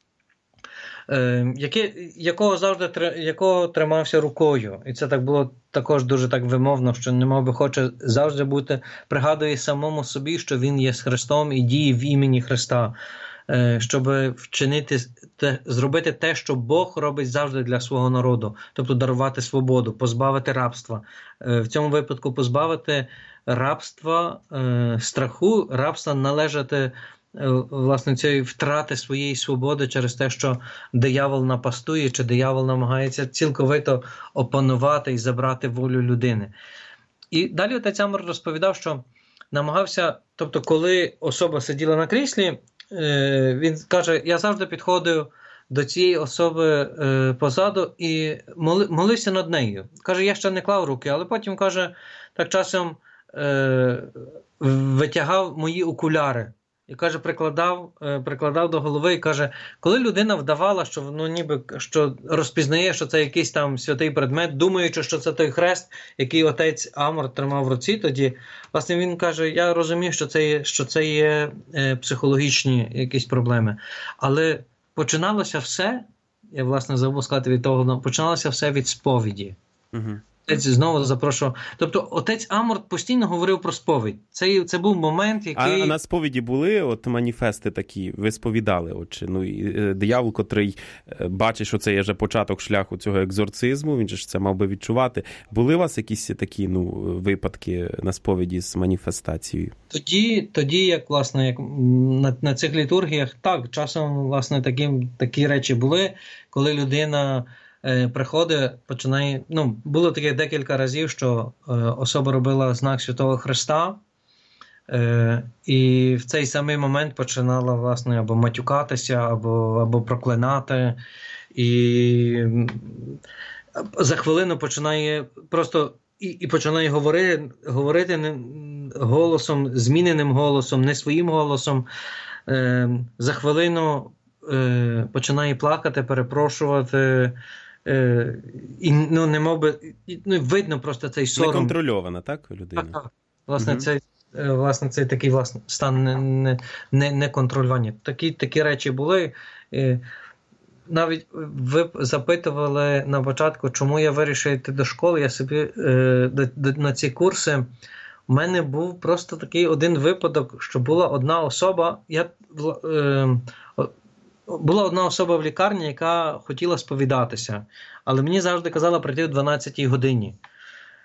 Яке, якого завжди якого тримався рукою. І це так було також дуже так вимовно, що немов би хоче завжди бути, пригадує самому собі, що він є з Христом і діє в імені Христа, щоб вчинити, те, зробити те, що Бог робить завжди для свого народу, тобто дарувати свободу, позбавити рабства. В цьому випадку позбавити рабства, страху, рабства належати, власне, цієї втрати своєї свободи через те, що диявол напастує, чи диявол намагається цілковито опанувати і забрати волю людини. І далі отець Аморт розповідав, що намагався, тобто коли особа сиділа на кріслі, він каже, я завжди підходив до цієї особи позаду і молився над нею. Каже, я ще не клав руки, але потім, каже, так часом витягав мої окуляри. І, каже, прикладав, прикладав до голови і каже, коли людина вдавала, що, ну, ніби, що розпізнає, що це якийсь там святий предмет, думаючи, що це той хрест, який отець Аморт тримав в руці, тоді, власне, він каже, я розумію, що це є, що це є е, психологічні якісь проблеми. Але починалося все, я, власне, забув сказати від того, починалося все від сповіді. Угу. Отець знову запрошував. Тобто отець Аморт постійно говорив про сповідь. Це, це був момент, який... А на сповіді були от маніфести такі, ви сповідали? От, чи, ну, диявол, котрий бачить, що це є вже початок шляху цього екзорцизму, він же ж це мав би відчувати. Були у вас якісь такі, ну, випадки на сповіді з маніфестацією? Тоді, тоді як, власне, як на, на цих літургіях, так, часом, власне, такі, такі речі були, коли людина... приходить, починає, ну, було таке декілька разів, що е, особа робила знак Святого Христа, е, і в цей самий момент починала, власне, або матюкатися, або, або проклинати, і за хвилину починає просто, і, і починає говорити, говорити голосом, зміненим голосом, не своїм голосом, е, за хвилину е, починає плакати, перепрошувати, Е, і, ну, не мов би, ну, видно просто цей сором. Неконтрольована, так, людина? Так, так. Власне, угу. цей, власне, цей такий, власне, стан неконтролювання. Не, не такі, такі речі були. Е, навіть ви запитували на початку, чому я вирішив йти до школи, я собі е, до, до, на ці курси. У мене був просто такий один випадок, що була одна особа, я... Е, Була одна особа в лікарні, яка хотіла сповідатися, але мені завжди казала прийти о дванадцятій годині.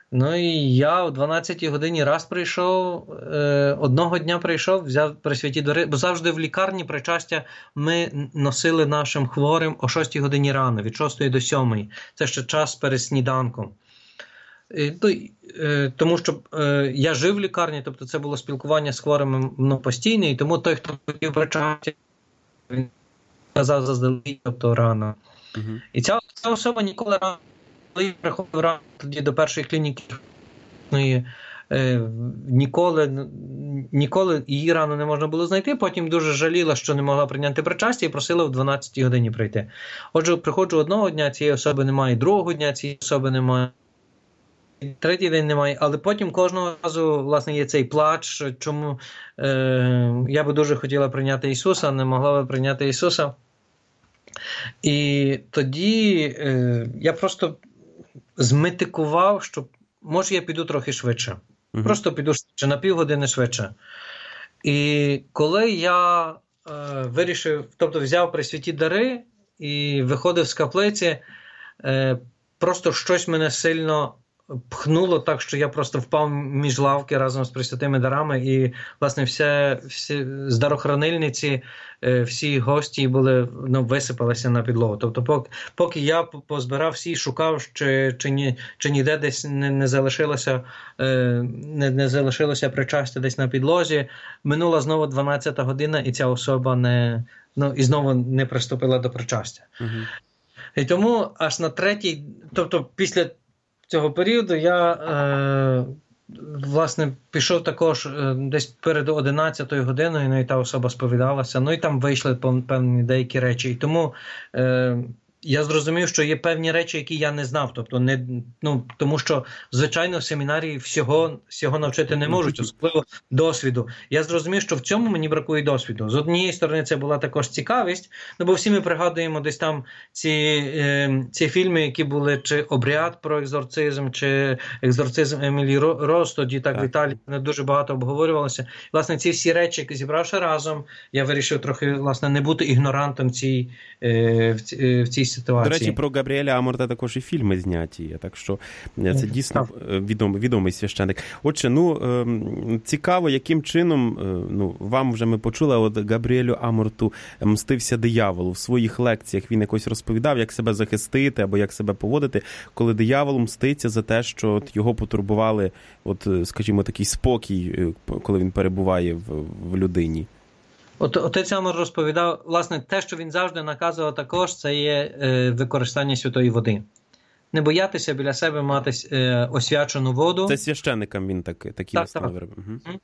Ну і я о дванадцятій годині раз прийшов, е, одного дня прийшов, взяв при святі дори, бо завжди в лікарні причастя ми носили нашим хворим о шостій годині рано, від шостої до сьомої. Це ще час перед сніданком. І, е, тому що е, я жив в лікарні, тобто це було спілкування з хворими ну, постійне, і тому той, хто хотів причастя, він казав заздалегідь, тобто рано. Uh-huh. І ця, ця особа ніколи рано, коли приходив рано тоді до першої клініки, ну, і, е, ніколи, ніколи її рано не можна було знайти, потім дуже жаліла, що не могла прийняти причастя і просила в дванадцятій годині прийти. Отже, приходжу одного дня, цієї особи немає, другого дня цієї особи немає, третій день немає, але потім кожного разу, власне, є цей плач, чому е, я би дуже хотіла прийняти Ісуса, не могла би прийняти Ісуса. І тоді е, я просто зметикував, що може я піду трохи швидше. Uh-huh. Просто піду швидше, на півгодини швидше. І коли я е, вирішив, тобто взяв Пресвяті дари і виходив з каплиці, е, просто щось мене сильно пхнуло так, що я просто впав між лавки разом з Пресвятими дарами, і, власне, все, всі з дарохранильниці, всі гості були, ну, висипалися на підлогу. Тобто, поки, поки я позбирав всі, шукав, чи, чи, ні, чи ніде десь не, не залишилося не, не залишилося причастя десь на підлозі, минула знову дванадцята година, і ця особа не, ну, і знову не приступила до причастя. Угу. І тому аж на третій, тобто після цього періоду я, е, власне, пішов також е, десь перед одинадцятою годиною, ну і та особа сповідалася, ну і там вийшли певні деякі речі. І тому е, я зрозумів, що є певні речі, які я не знав. Тобто, не, ну, тому що, звичайно, в семінарії всього, всього навчити не можуть, особливо досвіду. Я зрозумів, що в цьому мені бракує досвіду. З однієї сторони, це була також цікавість, ну, бо всі ми пригадуємо десь там ці, е, ці фільми, які були, чи «Обряд» про екзорцизм, чи «Екзорцизм Емілі Роз», тоді так, так. в Італії не дуже багато обговорювалося. Власне, ці всі речі, які зібравши разом, я вирішив трохи, власне, не бути ігнорантом цій, е, в, е, в цій ситуації. До речі, про Габріеля Аморта також і фільми зняті, так що це дійсно відомий, відомий священик. Отже, ну, цікаво, яким чином, ну, вам вже ми почули, от Габріелю Аморту мстився диявол. В своїх лекціях він якось розповідав, як себе захистити або як себе поводити, коли диявол мститься за те, що от його потурбували, от, скажімо, такий спокій, коли він перебуває в, в людині. От, отець Амор розповідав, власне, те, що він завжди наказував також, це є е, використання святої води. Не боятися біля себе мати е, освячену воду. Це священникам він так, такі настанови робив. Угу.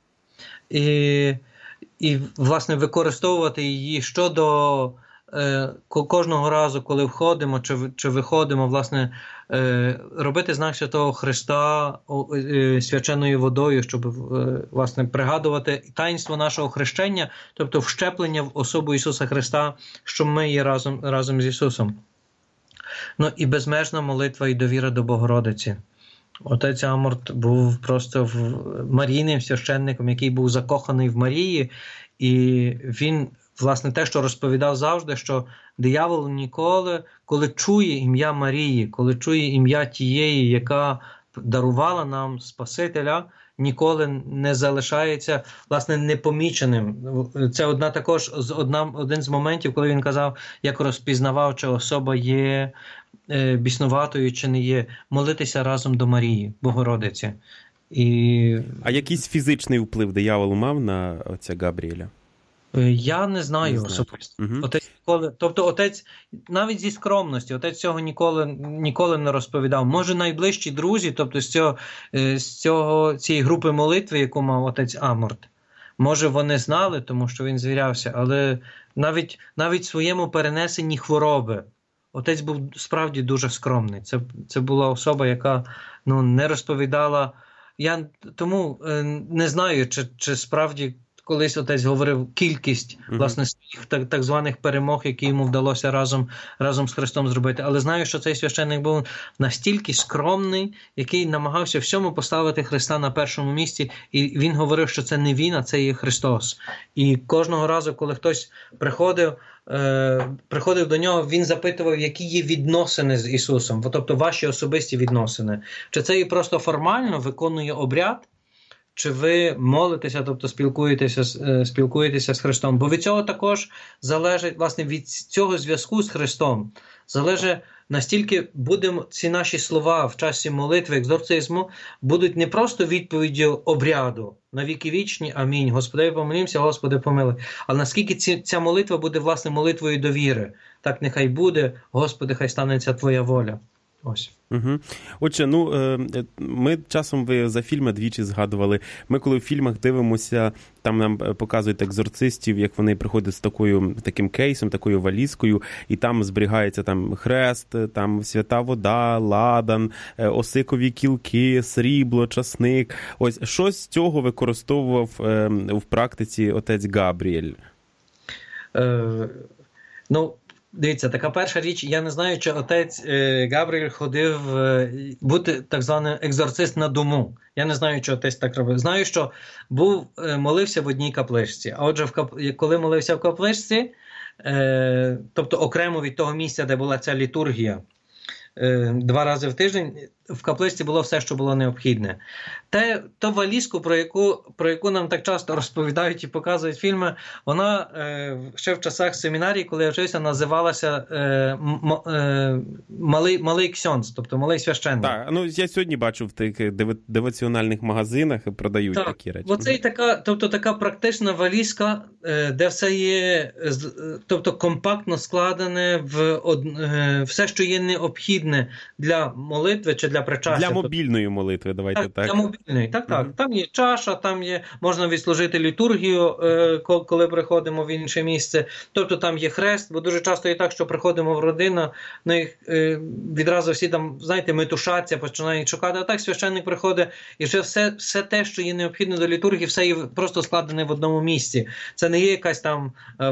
І, і, власне, використовувати її щодо е, кожного разу, коли входимо чи, чи виходимо, власне, е, робити знак Святого Христа е, свяченою водою, щоб, е, власне, пригадувати таїнство нашого хрещення, тобто вщеплення в особу Ісуса Христа, що ми є разом, разом з Ісусом. Ну і безмежна молитва і довіра до Богородиці. Отець Аморт був просто марійним священником, який був закоханий в Марії, і він, власне, те, що розповідав завжди, що диявол ніколи, коли чує ім'я Марії, коли чує ім'я тієї, яка дарувала нам Спасителя, ніколи не залишається, власне, непоміченим. Це одна також одна, один з моментів, коли він казав, як розпізнавав, чи особа є е, біснуватою, чи не є, молитися разом до Марії, Богородиці. І... А якийсь фізичний вплив диявол мав на отця Габріеля? Я не знаю особисто. Угу. Отець ніколи, тобто отець, навіть зі скромності, отець цього ніколи, ніколи не розповідав. Може, найближчі друзі, тобто з, цього, з цього, цієї групи молитви, яку мав отець Аморт, може вони знали, тому що він звірявся, але навіть, навіть в своєму перенесенні хвороби отець був справді дуже скромний. Це, це була особа, яка, ну, не розповідала. Я тому е, не знаю, чи, чи справді колись отець говорив кількість, uh-huh. власне, своїх так, так званих перемог, які йому вдалося разом, разом з Христом зробити. Але знаю, що цей священник був настільки скромний, який намагався всьому поставити Христа на першому місці, і він говорив, що це не він, а це є Христос. І кожного разу, коли хтось приходив, е, приходив до нього, він запитував, які є відносини з Ісусом, тобто ваші особисті відносини. Чи це і просто формально виконує обряд, чи ви молитеся, тобто спілкуєтеся, спілкуєтеся з Христом. Бо від цього також залежить, власне, від цього зв'язку з Христом, залежить, настільки будемо ці наші слова в часі молитви, екзорцизму, будуть не просто відповіддю обряду, на віки вічні, амінь, Господи, помолімся, Господи, помилуй. Але наскільки ці, ця молитва буде, власне, молитвою довіри. Так нехай буде, Господи, хай станеться Твоя воля. Ось. Угу. Отже, ну, ми часом, ви за фільми двічі згадували, ми коли в фільмах дивимося, там нам показують екзорцистів, як вони приходять з такою, таким кейсом, такою валізкою, і там зберігається там хрест, там свята вода, ладан, осикові кілки, срібло, часник. Ось, що з цього використовував в практиці отець Габріель? Е, ну, Дивіться, така перша річ, я не знаю, чи отець е, Габріель ходив е, бути так званий екзорцист на дому. Я не знаю, чи отець так робив. Знаю, що був, е, молився в одній капличці. А отже, в кап... коли молився в капличці, е, тобто окремо від того місця, де була ця літургія, е, два рази в тиждень, в капличці було все, що було необхідне. Те, ту валізку, про яку, про яку нам так часто розповідають і показують фільми, вона е, ще в часах семінарії, коли я вчився, називалася е, м, е, малий, малий ксьонц, тобто малий священник. Так, ну я сьогодні бачу в тих девоціональних магазинах продають так, такі речі. Оце і така, тобто така практична валізка, е, де все є, тобто компактно складене в од, е, все, що є необхідне для молитви чи для причастя. Для мобільної молитви, давайте так. так. Для мобільної, так, так. Mm-hmm. Там є чаша, там є, можна відслужити літургію, е, коли приходимо в інше місце. Тобто там є хрест, бо дуже часто є так, що приходимо в родину, ну, і, е, відразу всі там, знаєте, метушаться, починають шукати, а так священник приходить, і вже все, все те, що є необхідне до літургії, все є просто складене в одному місці. Це не є якась там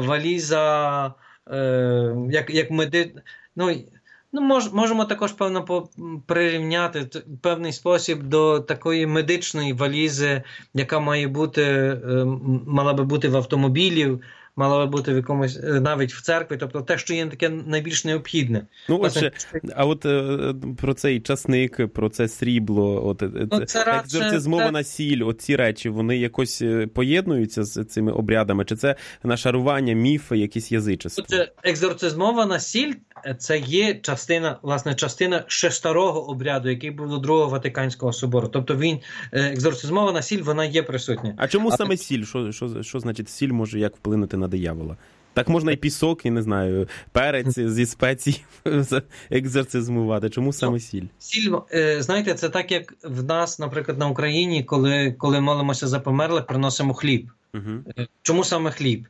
валіза, е, як, як меди... Ну, Ну, мож, можемо також, певно, прирівняти певний спосіб до такої медичної валізи, яка має бути, мала би бути в автомобілі, мала би бути в якомусь, навіть в церкві, тобто те, що є таке найбільш необхідне. Ну, отже, а от про цей часник, про це срібло, от, ну, це екзорцизмована сіль, от ці речі, вони якось поєднуються з цими обрядами? Чи це нашарування, міфи, якісь язичество? Отже, екзорцизмована сіль – це є частина, власне, частина ще старого обряду, який був до Другого Ватиканського собору. Тобто він, екзорцизмована сіль, вона є присутня. А чому а саме сіль? Що, що, що значить сіль може як вплинути на диявола? Так можна і пісок, і, не знаю, перець зі спецій екзорцизмувати. Чому саме сіль? Сіль, знаєте, це так, як в нас, наприклад, на Україні, коли, коли молимося за померлих, приносимо хліб. Угу. Чому саме хліб?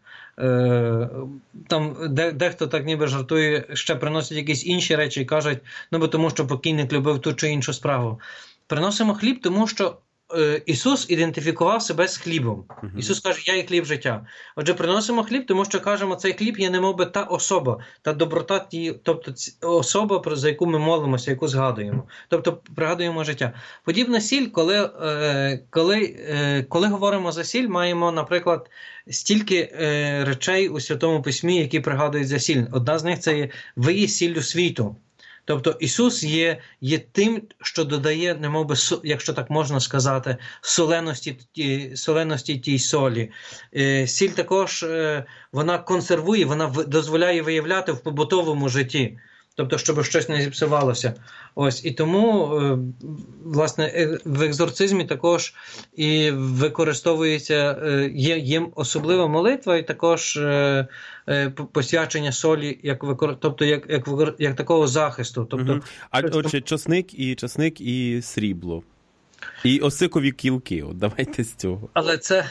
Там де, дехто так ніби жартує, ще приносять якісь інші речі і кажуть, ну бо тому, що покійник любив ту чи іншу справу. Приносимо хліб, тому що Ісус ідентифікував себе з хлібом. Uh-huh. Ісус каже, я є хліб життя. Отже, приносимо хліб, тому що кажемо, цей хліб є немов би та особа, та доброта, ті, тобто особа, за яку ми молимося, яку згадуємо. Тобто пригадуємо життя. Подібна сіль, коли, коли, коли говоримо за сіль, маємо, наприклад, стільки речей у Святому Письмі, які пригадують за сіль. Одна з них – це є «Ви є сіллю світу». Тобто Ісус є, є тим, що додає, немов би, якщо так можна сказати, соленості, соленості тій солі. Е, сіль також, е, вона консервує, вона в, дозволяє виявляти в побутовому житті. Тобто, щоб щось не зіпсувалося. Ось, і тому, е, власне, в екзорцизмі також і використовується, е, є, є особлива молитва і також е, е, посвячення солі, як, тобто, як, як, як такого захисту. Тобто, угу. А отже, часник і, часник і срібло. І осикові кілки, от давайте з цього. Але це,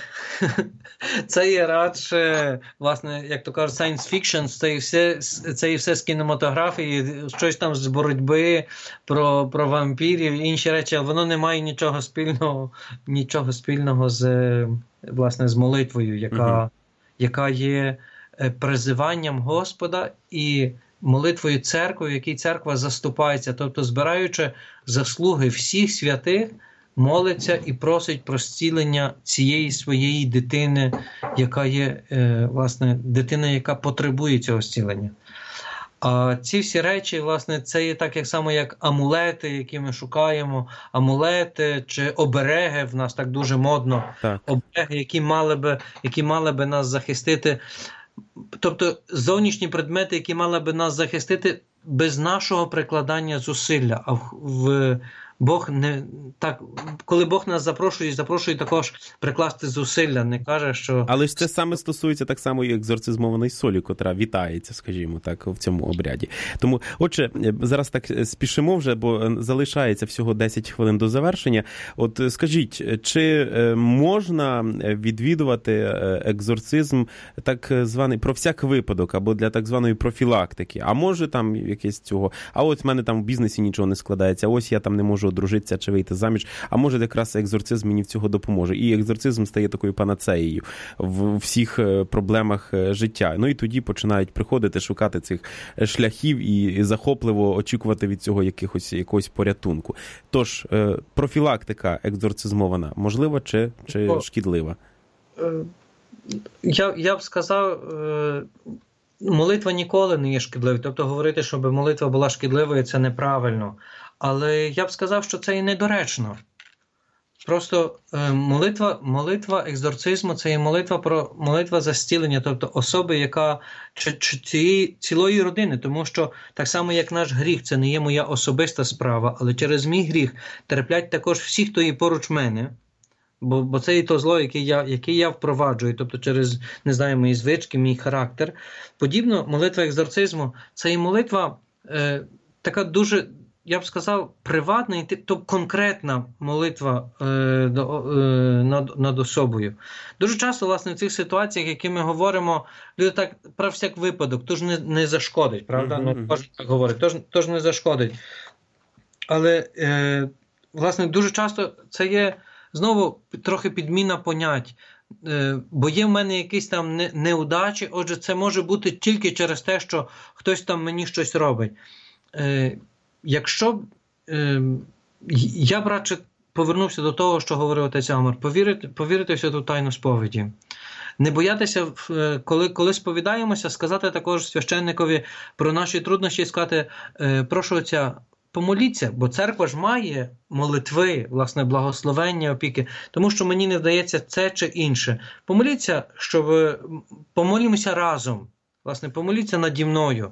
це є радше, власне, як то кажуть, science fiction, це і все, це і все з кінематографії, щось там з боротьби, про, про вампірів, інші речі, але воно не має нічого спільного, нічого спільного з, власне, з молитвою, яка, угу. яка є призиванням Господа і молитвою церкви, в якій церква заступається, тобто збираючи заслуги всіх святих молиться і просить про зцілення цієї своєї дитини, яка є, власне, дитина, яка потребує цього зцілення. А ці всі речі, власне, це є так як само, як амулети, які ми шукаємо, амулети чи обереги, в нас так дуже модно, так. Обереги, які мали би, які мали би нас захистити, тобто зовнішні предмети, які мали би нас захистити без нашого прикладання зусилля, а в, в Бог не так, коли Бог нас запрошує, запрошує також прикласти зусилля, не каже, що... Але ж це саме стосується так само і екзорцизмованої солі, котра вітається, скажімо так, в цьому обряді. Тому, отже, зараз так спішимо вже, бо залишається всього десять хвилин до завершення. От скажіть, чи можна відвідувати екзорцизм так званий про всяк випадок, або для так званої профілактики? А може там якесь цього, а от в мене там в бізнесі нічого не складається, ось я там не можу одружитися чи вийти заміж, а може якраз екзорцизм мені в цього допоможе. І екзорцизм стає такою панацеєю в всіх проблемах життя. Ну і тоді починають приходити, шукати цих шляхів і захопливо очікувати від цього якихось, якогось порятунку. Тож, профілактика екзорцизмована можлива чи, чи шкідлива? Я, я б сказав, молитва ніколи не є шкідливою. Тобто говорити, щоб молитва була шкідливою, це неправильно. Але я б сказав, що це і недоречно. Просто е, молитва, молитва екзорцизму – це є молитва про молитва за зцілення, тобто особи, яка чи, чи цієї цілої родини, тому що так само, як наш гріх, це не є моя особиста справа, але через мій гріх терплять також всі, хто є поруч мене, бо, бо це і то зло, яке я, яке я впроваджую, тобто через, не знаю, мої звички, мій характер. Подібно, молитва екзорцизму – це і молитва е, така дуже, я б сказав, приватна, тобто конкретна молитва е, до, е, над, над особою. Дуже часто, власне, в цих ситуаціях, які ми говоримо, люди так, про всяк випадок, то ж не, не зашкодить, правда? Mm-hmm. Ну, кожен так говорить, то ж, то ж не зашкодить. Але, е, власне, дуже часто це є, знову, трохи підміна понять. Е, бо є в мене якісь там не, неудачі, отже, це може бути тільки через те, що хтось там мені щось робить. Е, Якщо е, я б радше повернувся до того, що говорив отець Амар, повірити, повірити в святу тайну сповіді. Не боятися, коли, коли сповідаємося, сказати також священникові про наші труднощі, сказати, е, прошу отця, помоліться, бо церква ж має молитви, власне, благословення, опіки, тому що мені не вдається це чи інше. Помоліться, щоб помолімося разом, власне, помоліться наді мною.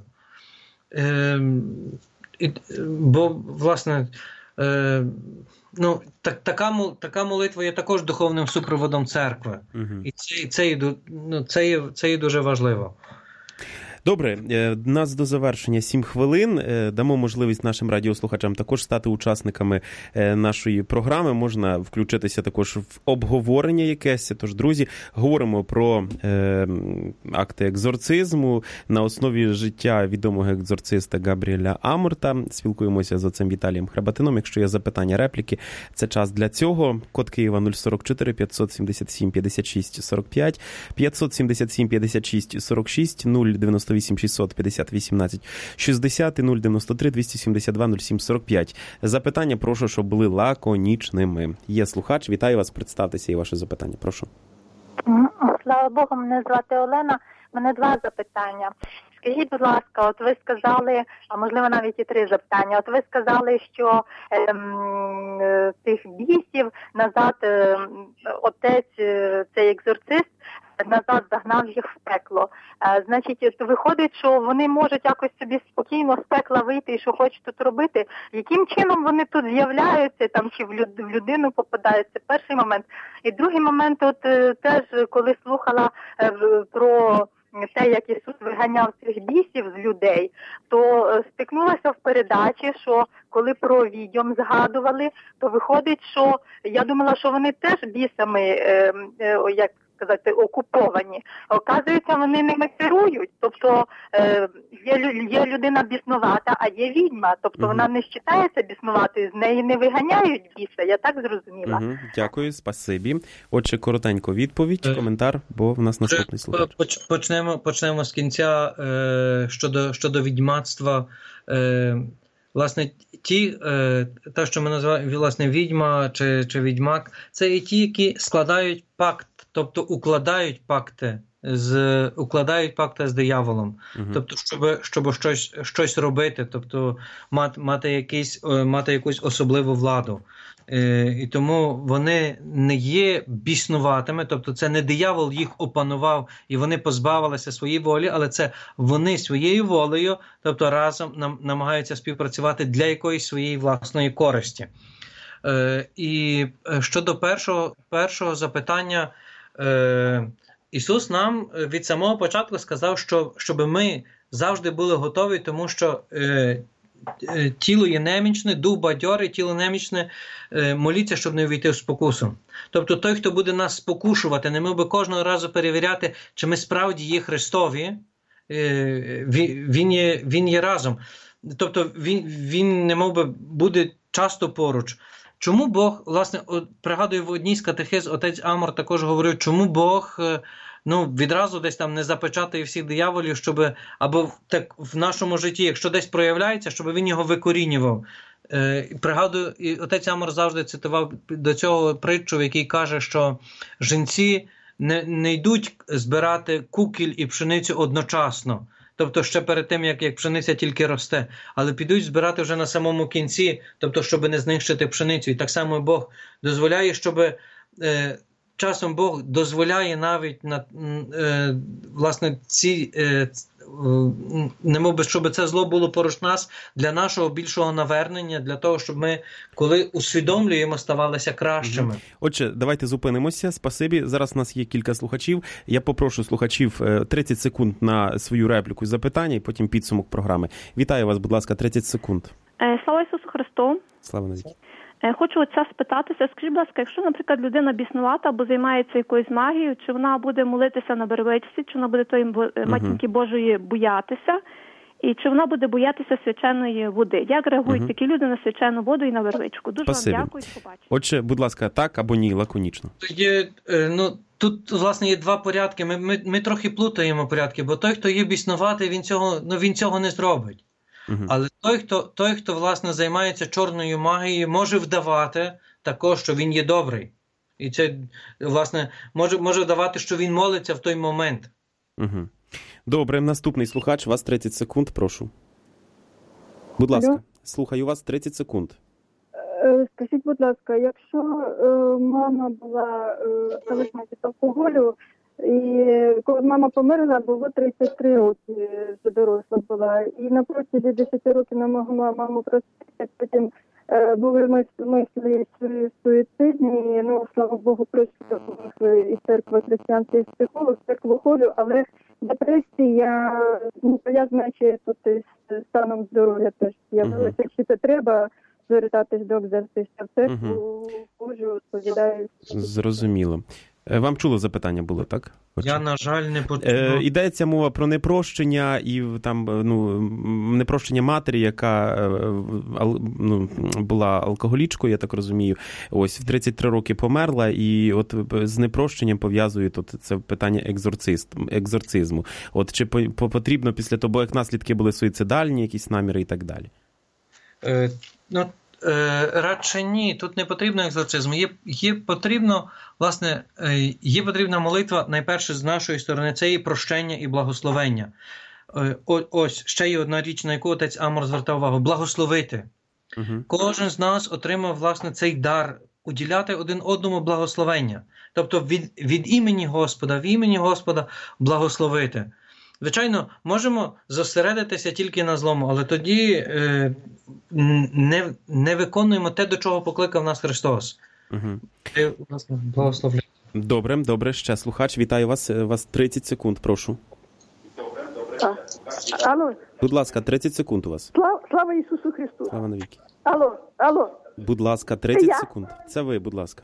Е, І, бо, власне, е, ну, так, така, така молитва є також духовним супроводом церкви. Угу. І це, це, ну, це, це є дуже важливо. Добре, у нас до завершення сім хвилин. Дамо можливість нашим радіослухачам також стати учасниками нашої програми. Можна включитися також в обговорення якесь. Тож, друзі, говоримо про е, акти екзорцизму на основі життя відомого екзорциста Габріеля Амурта. Спілкуємося з отцем Віталієм Хребатином. Якщо є запитання, репліки, це час для цього. Код Києва нуль сорок чотири п'ятсот сімдесят сім п'ятдесят шість сорок п'ять, п'ятсот сімдесят сім п'ятдесят шість сорок шість, нуль дев'яносто вісім шістсот п'ятдесят вісімнадцять шістдесят і нуль дев'яносто три двісті сімдесят два нуль сім сорок п'ять. Запитання прошу, щоб були лаконічними. Є слухач, вітаю вас, представтеся і ваше запитання. Прошу. Слава Богу, мене звати Олена. У мене два запитання. Скажіть, будь ласка, от ви сказали, а можливо навіть і три запитання. От ви сказали, що ем, тих бісів назад ем, отець, цей екзорцист, назад загнав їх в пекло. А, значить, виходить, що вони можуть якось собі спокійно з пекла вийти і що хочуть тут робити. Яким чином вони тут з'являються, там, чи в, люд, в людину попадають? Це перший момент. І другий момент, от теж, коли слухала е, про те, як Ісус виганяв цих бісів з людей, то стикнулася в передачі, що коли про відьом згадували, то виходить, що я думала, що вони теж бісами, е, е, як сказати, окуповані. Оказується, вони ними керують. Тобто е, є, є людина біснувата, а є відьма. Тобто угу. вона не вважається біснуватою, з неї не виганяють біса. Я так зрозуміла. Угу. Дякую, спасибі. Отже, коротенько відповідь, коментар, бо в нас наступний слухач. Почнемо, почнемо з кінця е, щодо, щодо відьмацтва. Е, власне, ті, те, що ми називаємо, власне, відьма чи, чи відьмак, це і ті, які складають пакт, тобто укладають пакти з укладають пакти з дияволом, uh-huh. тобто, щоб, щоб щось, щось робити, тобто мати, мати, якийсь, мати якусь особливу владу. Е, і тому вони не є біснуватими, тобто це не диявол їх опанував і вони позбавилися своєї волі, але це вони своєю волею, тобто разом нам, намагаються співпрацювати для якоїсь своєї власної користі. Е, і щодо першого, першого запитання, е, Ісус нам від самого початку сказав, що щоб ми завжди були готові, тому що е, е, тіло є немічне, дух бадьорий, тіло немічне, е, моліться, щоб не увійти в спокусу. Тобто той, хто буде нас спокушувати, не мав би кожного разу перевіряти, чи ми справді є Христові, е, він, він, є, він є разом. Тобто він, він не мав би буде часто поруч. Чому Бог, власне, пригадую, в одній з катехиз отець Амор також говорив, чому Бог ну, відразу десь там не запечатає всіх дияволів, щоб, або так в нашому житті, якщо десь проявляється, щоб він його викорінював. Е, пригадую, і отець Амор завжди цитував до цього притчу, в якій каже, що жінці не, не йдуть збирати кукіль і пшеницю одночасно. Тобто ще перед тим, як, як пшениця тільки росте, але підуть збирати вже на самому кінці, тобто, щоб не знищити пшеницю. І так само Бог дозволяє, щоб, е, часом Бог дозволяє навіть, на, е, власне, ці, е, немов би, щоб це зло було поруч нас, для нашого більшого навернення, для того, щоб ми, коли усвідомлюємо, ставалися кращими. Отже, давайте зупинимося. Спасибі. Зараз у нас є кілька слухачів. Я попрошу слухачів тридцять секунд на свою репліку і запитання, і потім підсумок програми. Вітаю вас, будь ласка, тридцять секунд. Слава Ісусу Христу. Слава навіки. Хочу отця спитатися, скажіть, будь ласка, якщо, наприклад, людина біснувата або займається якоюсь магією, чи вона буде молитися на беревичці, чи вона буде тої матінки Божої боятися, і чи вона буде боятися свяченої води? Як реагують uh-huh. такі люди на свячену воду і на вервичку? Дуже Спасибі. Вам дякую, побачимо. Отже, будь ласка, так або ні, лаконічно. Є, ну, тут, власне, є два порядки. Ми, ми, ми трохи плутаємо порядки, бо той, хто є біснуватий, він цього, ну, він цього не зробить. Uh-huh. Але той хто, той, хто, власне, займається чорною магією, може вдавати також, що він є добрий. І це, власне, може, може вдавати, що він молиться в той момент. Uh-huh. Добре, наступний слухач, у вас тридцять секунд, прошу. Будь ласка, Алло? Слухаю вас тридцять секунд. Скажіть, будь ласка, якщо е, мама була залежна від алкоголю, і коли мама померла, було тридцять три роки, вже доросла була. І на протязі десять років не могла маму простити, потім е, були мислі суїцидні, ну, слава Богу, пройшли і церква християнська, і психолог, в церкву ходжу, але депресії я, ну, я знаю, що тут з станом здоров'я теж з'явилася, uh-huh. чи це треба звертатись до екзорциста, в церкву ходжу, сповідаюсь. Зрозуміло. Вам чуло запитання було, так? Я, на жаль, не почув. Е, йдеться мова про непрощення і там, ну, непрощення матері, яка ал, ну, була алкоголічкою, я так розумію. Ось в тридцять три роки померла, і от з непрощенням пов'язують от це питання екзорцист, екзорцизму. От чи по, потрібно після того, бо як наслідки були суїцидальні, якісь наміри і так далі? Е, ну, радше ні, тут не потрібно екзорцизму. Є, є потрібно, власне, є потрібна молитва, найперше, з нашої сторони, це є прощення і благословення. О, ось, ще є одна річ, на яку отець Амор звертав увагу. Благословити. Uh-huh. Кожен з нас отримав, власне, цей дар уділяти один одному благословення. Тобто від, від імені Господа, в імені Господа благословити. Звичайно, можемо зосередитися тільки на злому, але тоді е, не, не виконуємо те, до чого покликав нас Христос. Угу. Ти, власне, благословляю. Добре, добре. Ще слухач. Вітаю вас. У вас тридцять секунд, прошу. Добре, добре. А, алло. Будь ласка, тридцять секунд у вас. Слава, слава Ісусу Христу. Слава навіки. Алло, алло. Будь ласка, тридцять секунд. Це ви, будь ласка.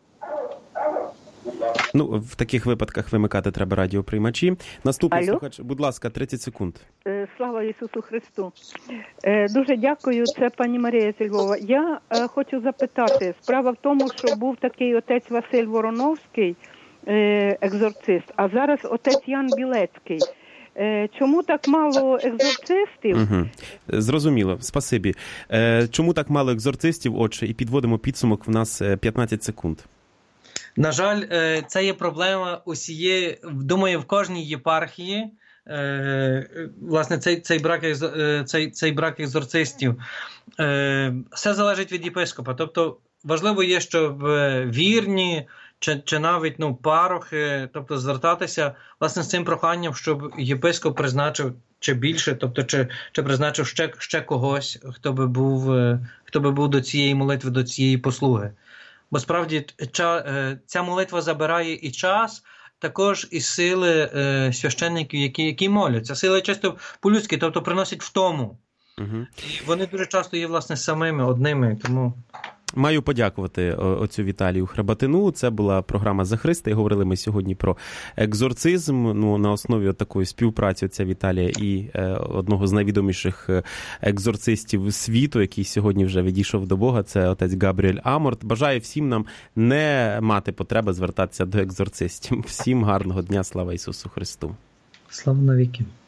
Ну, в таких випадках вимикати треба радіоприймачі. Наступний Алло? Слухач, будь ласка, тридцять секунд. Слава Ісусу Христу. Дуже дякую, це пані Марія зі Львова. Я хочу запитати, справа в тому, що був такий отець Василь Вороновський, екзорцист, а зараз отець Ян Білецький. Чому так мало екзорцистів? Угу. Зрозуміло, спасибі. Чому так мало екзорцистів? Отже, і підводимо підсумок, в нас п'ятнадцять секунд. На жаль, це є проблема усієї, думаю, в кожній єпархії. Власне, цей, цей, брак, цей, цей брак екзорцистів. Все залежить від єпископа. Тобто, важливо є, щоб вірні, чи, чи навіть ну, парохи, тобто звертатися власне з цим проханням, щоб єпископ призначив чи більше, тобто чи, чи призначив ще, ще когось, хто би був, хто би був до цієї молитви, до цієї послуги. Бо справді ця молитва забирає і час, також і сили е, священників, які, які моляться. Сили часто по-людськи, тобто приносять втому. Угу. І вони дуже часто є, власне, самими, одними, тому... Маю подякувати отцю Віталію Хребатину. Це була програма «За Христа», і говорили ми сьогодні про екзорцизм. Ну, на основі такої співпраці отця Віталія і е, одного з найвідоміших екзорцистів світу, який сьогодні вже відійшов до Бога, це отець Габріель Аморт. Бажаю всім нам не мати потреби звертатися до екзорцистів. Всім гарного дня, слава Ісусу Христу. Слава навіки.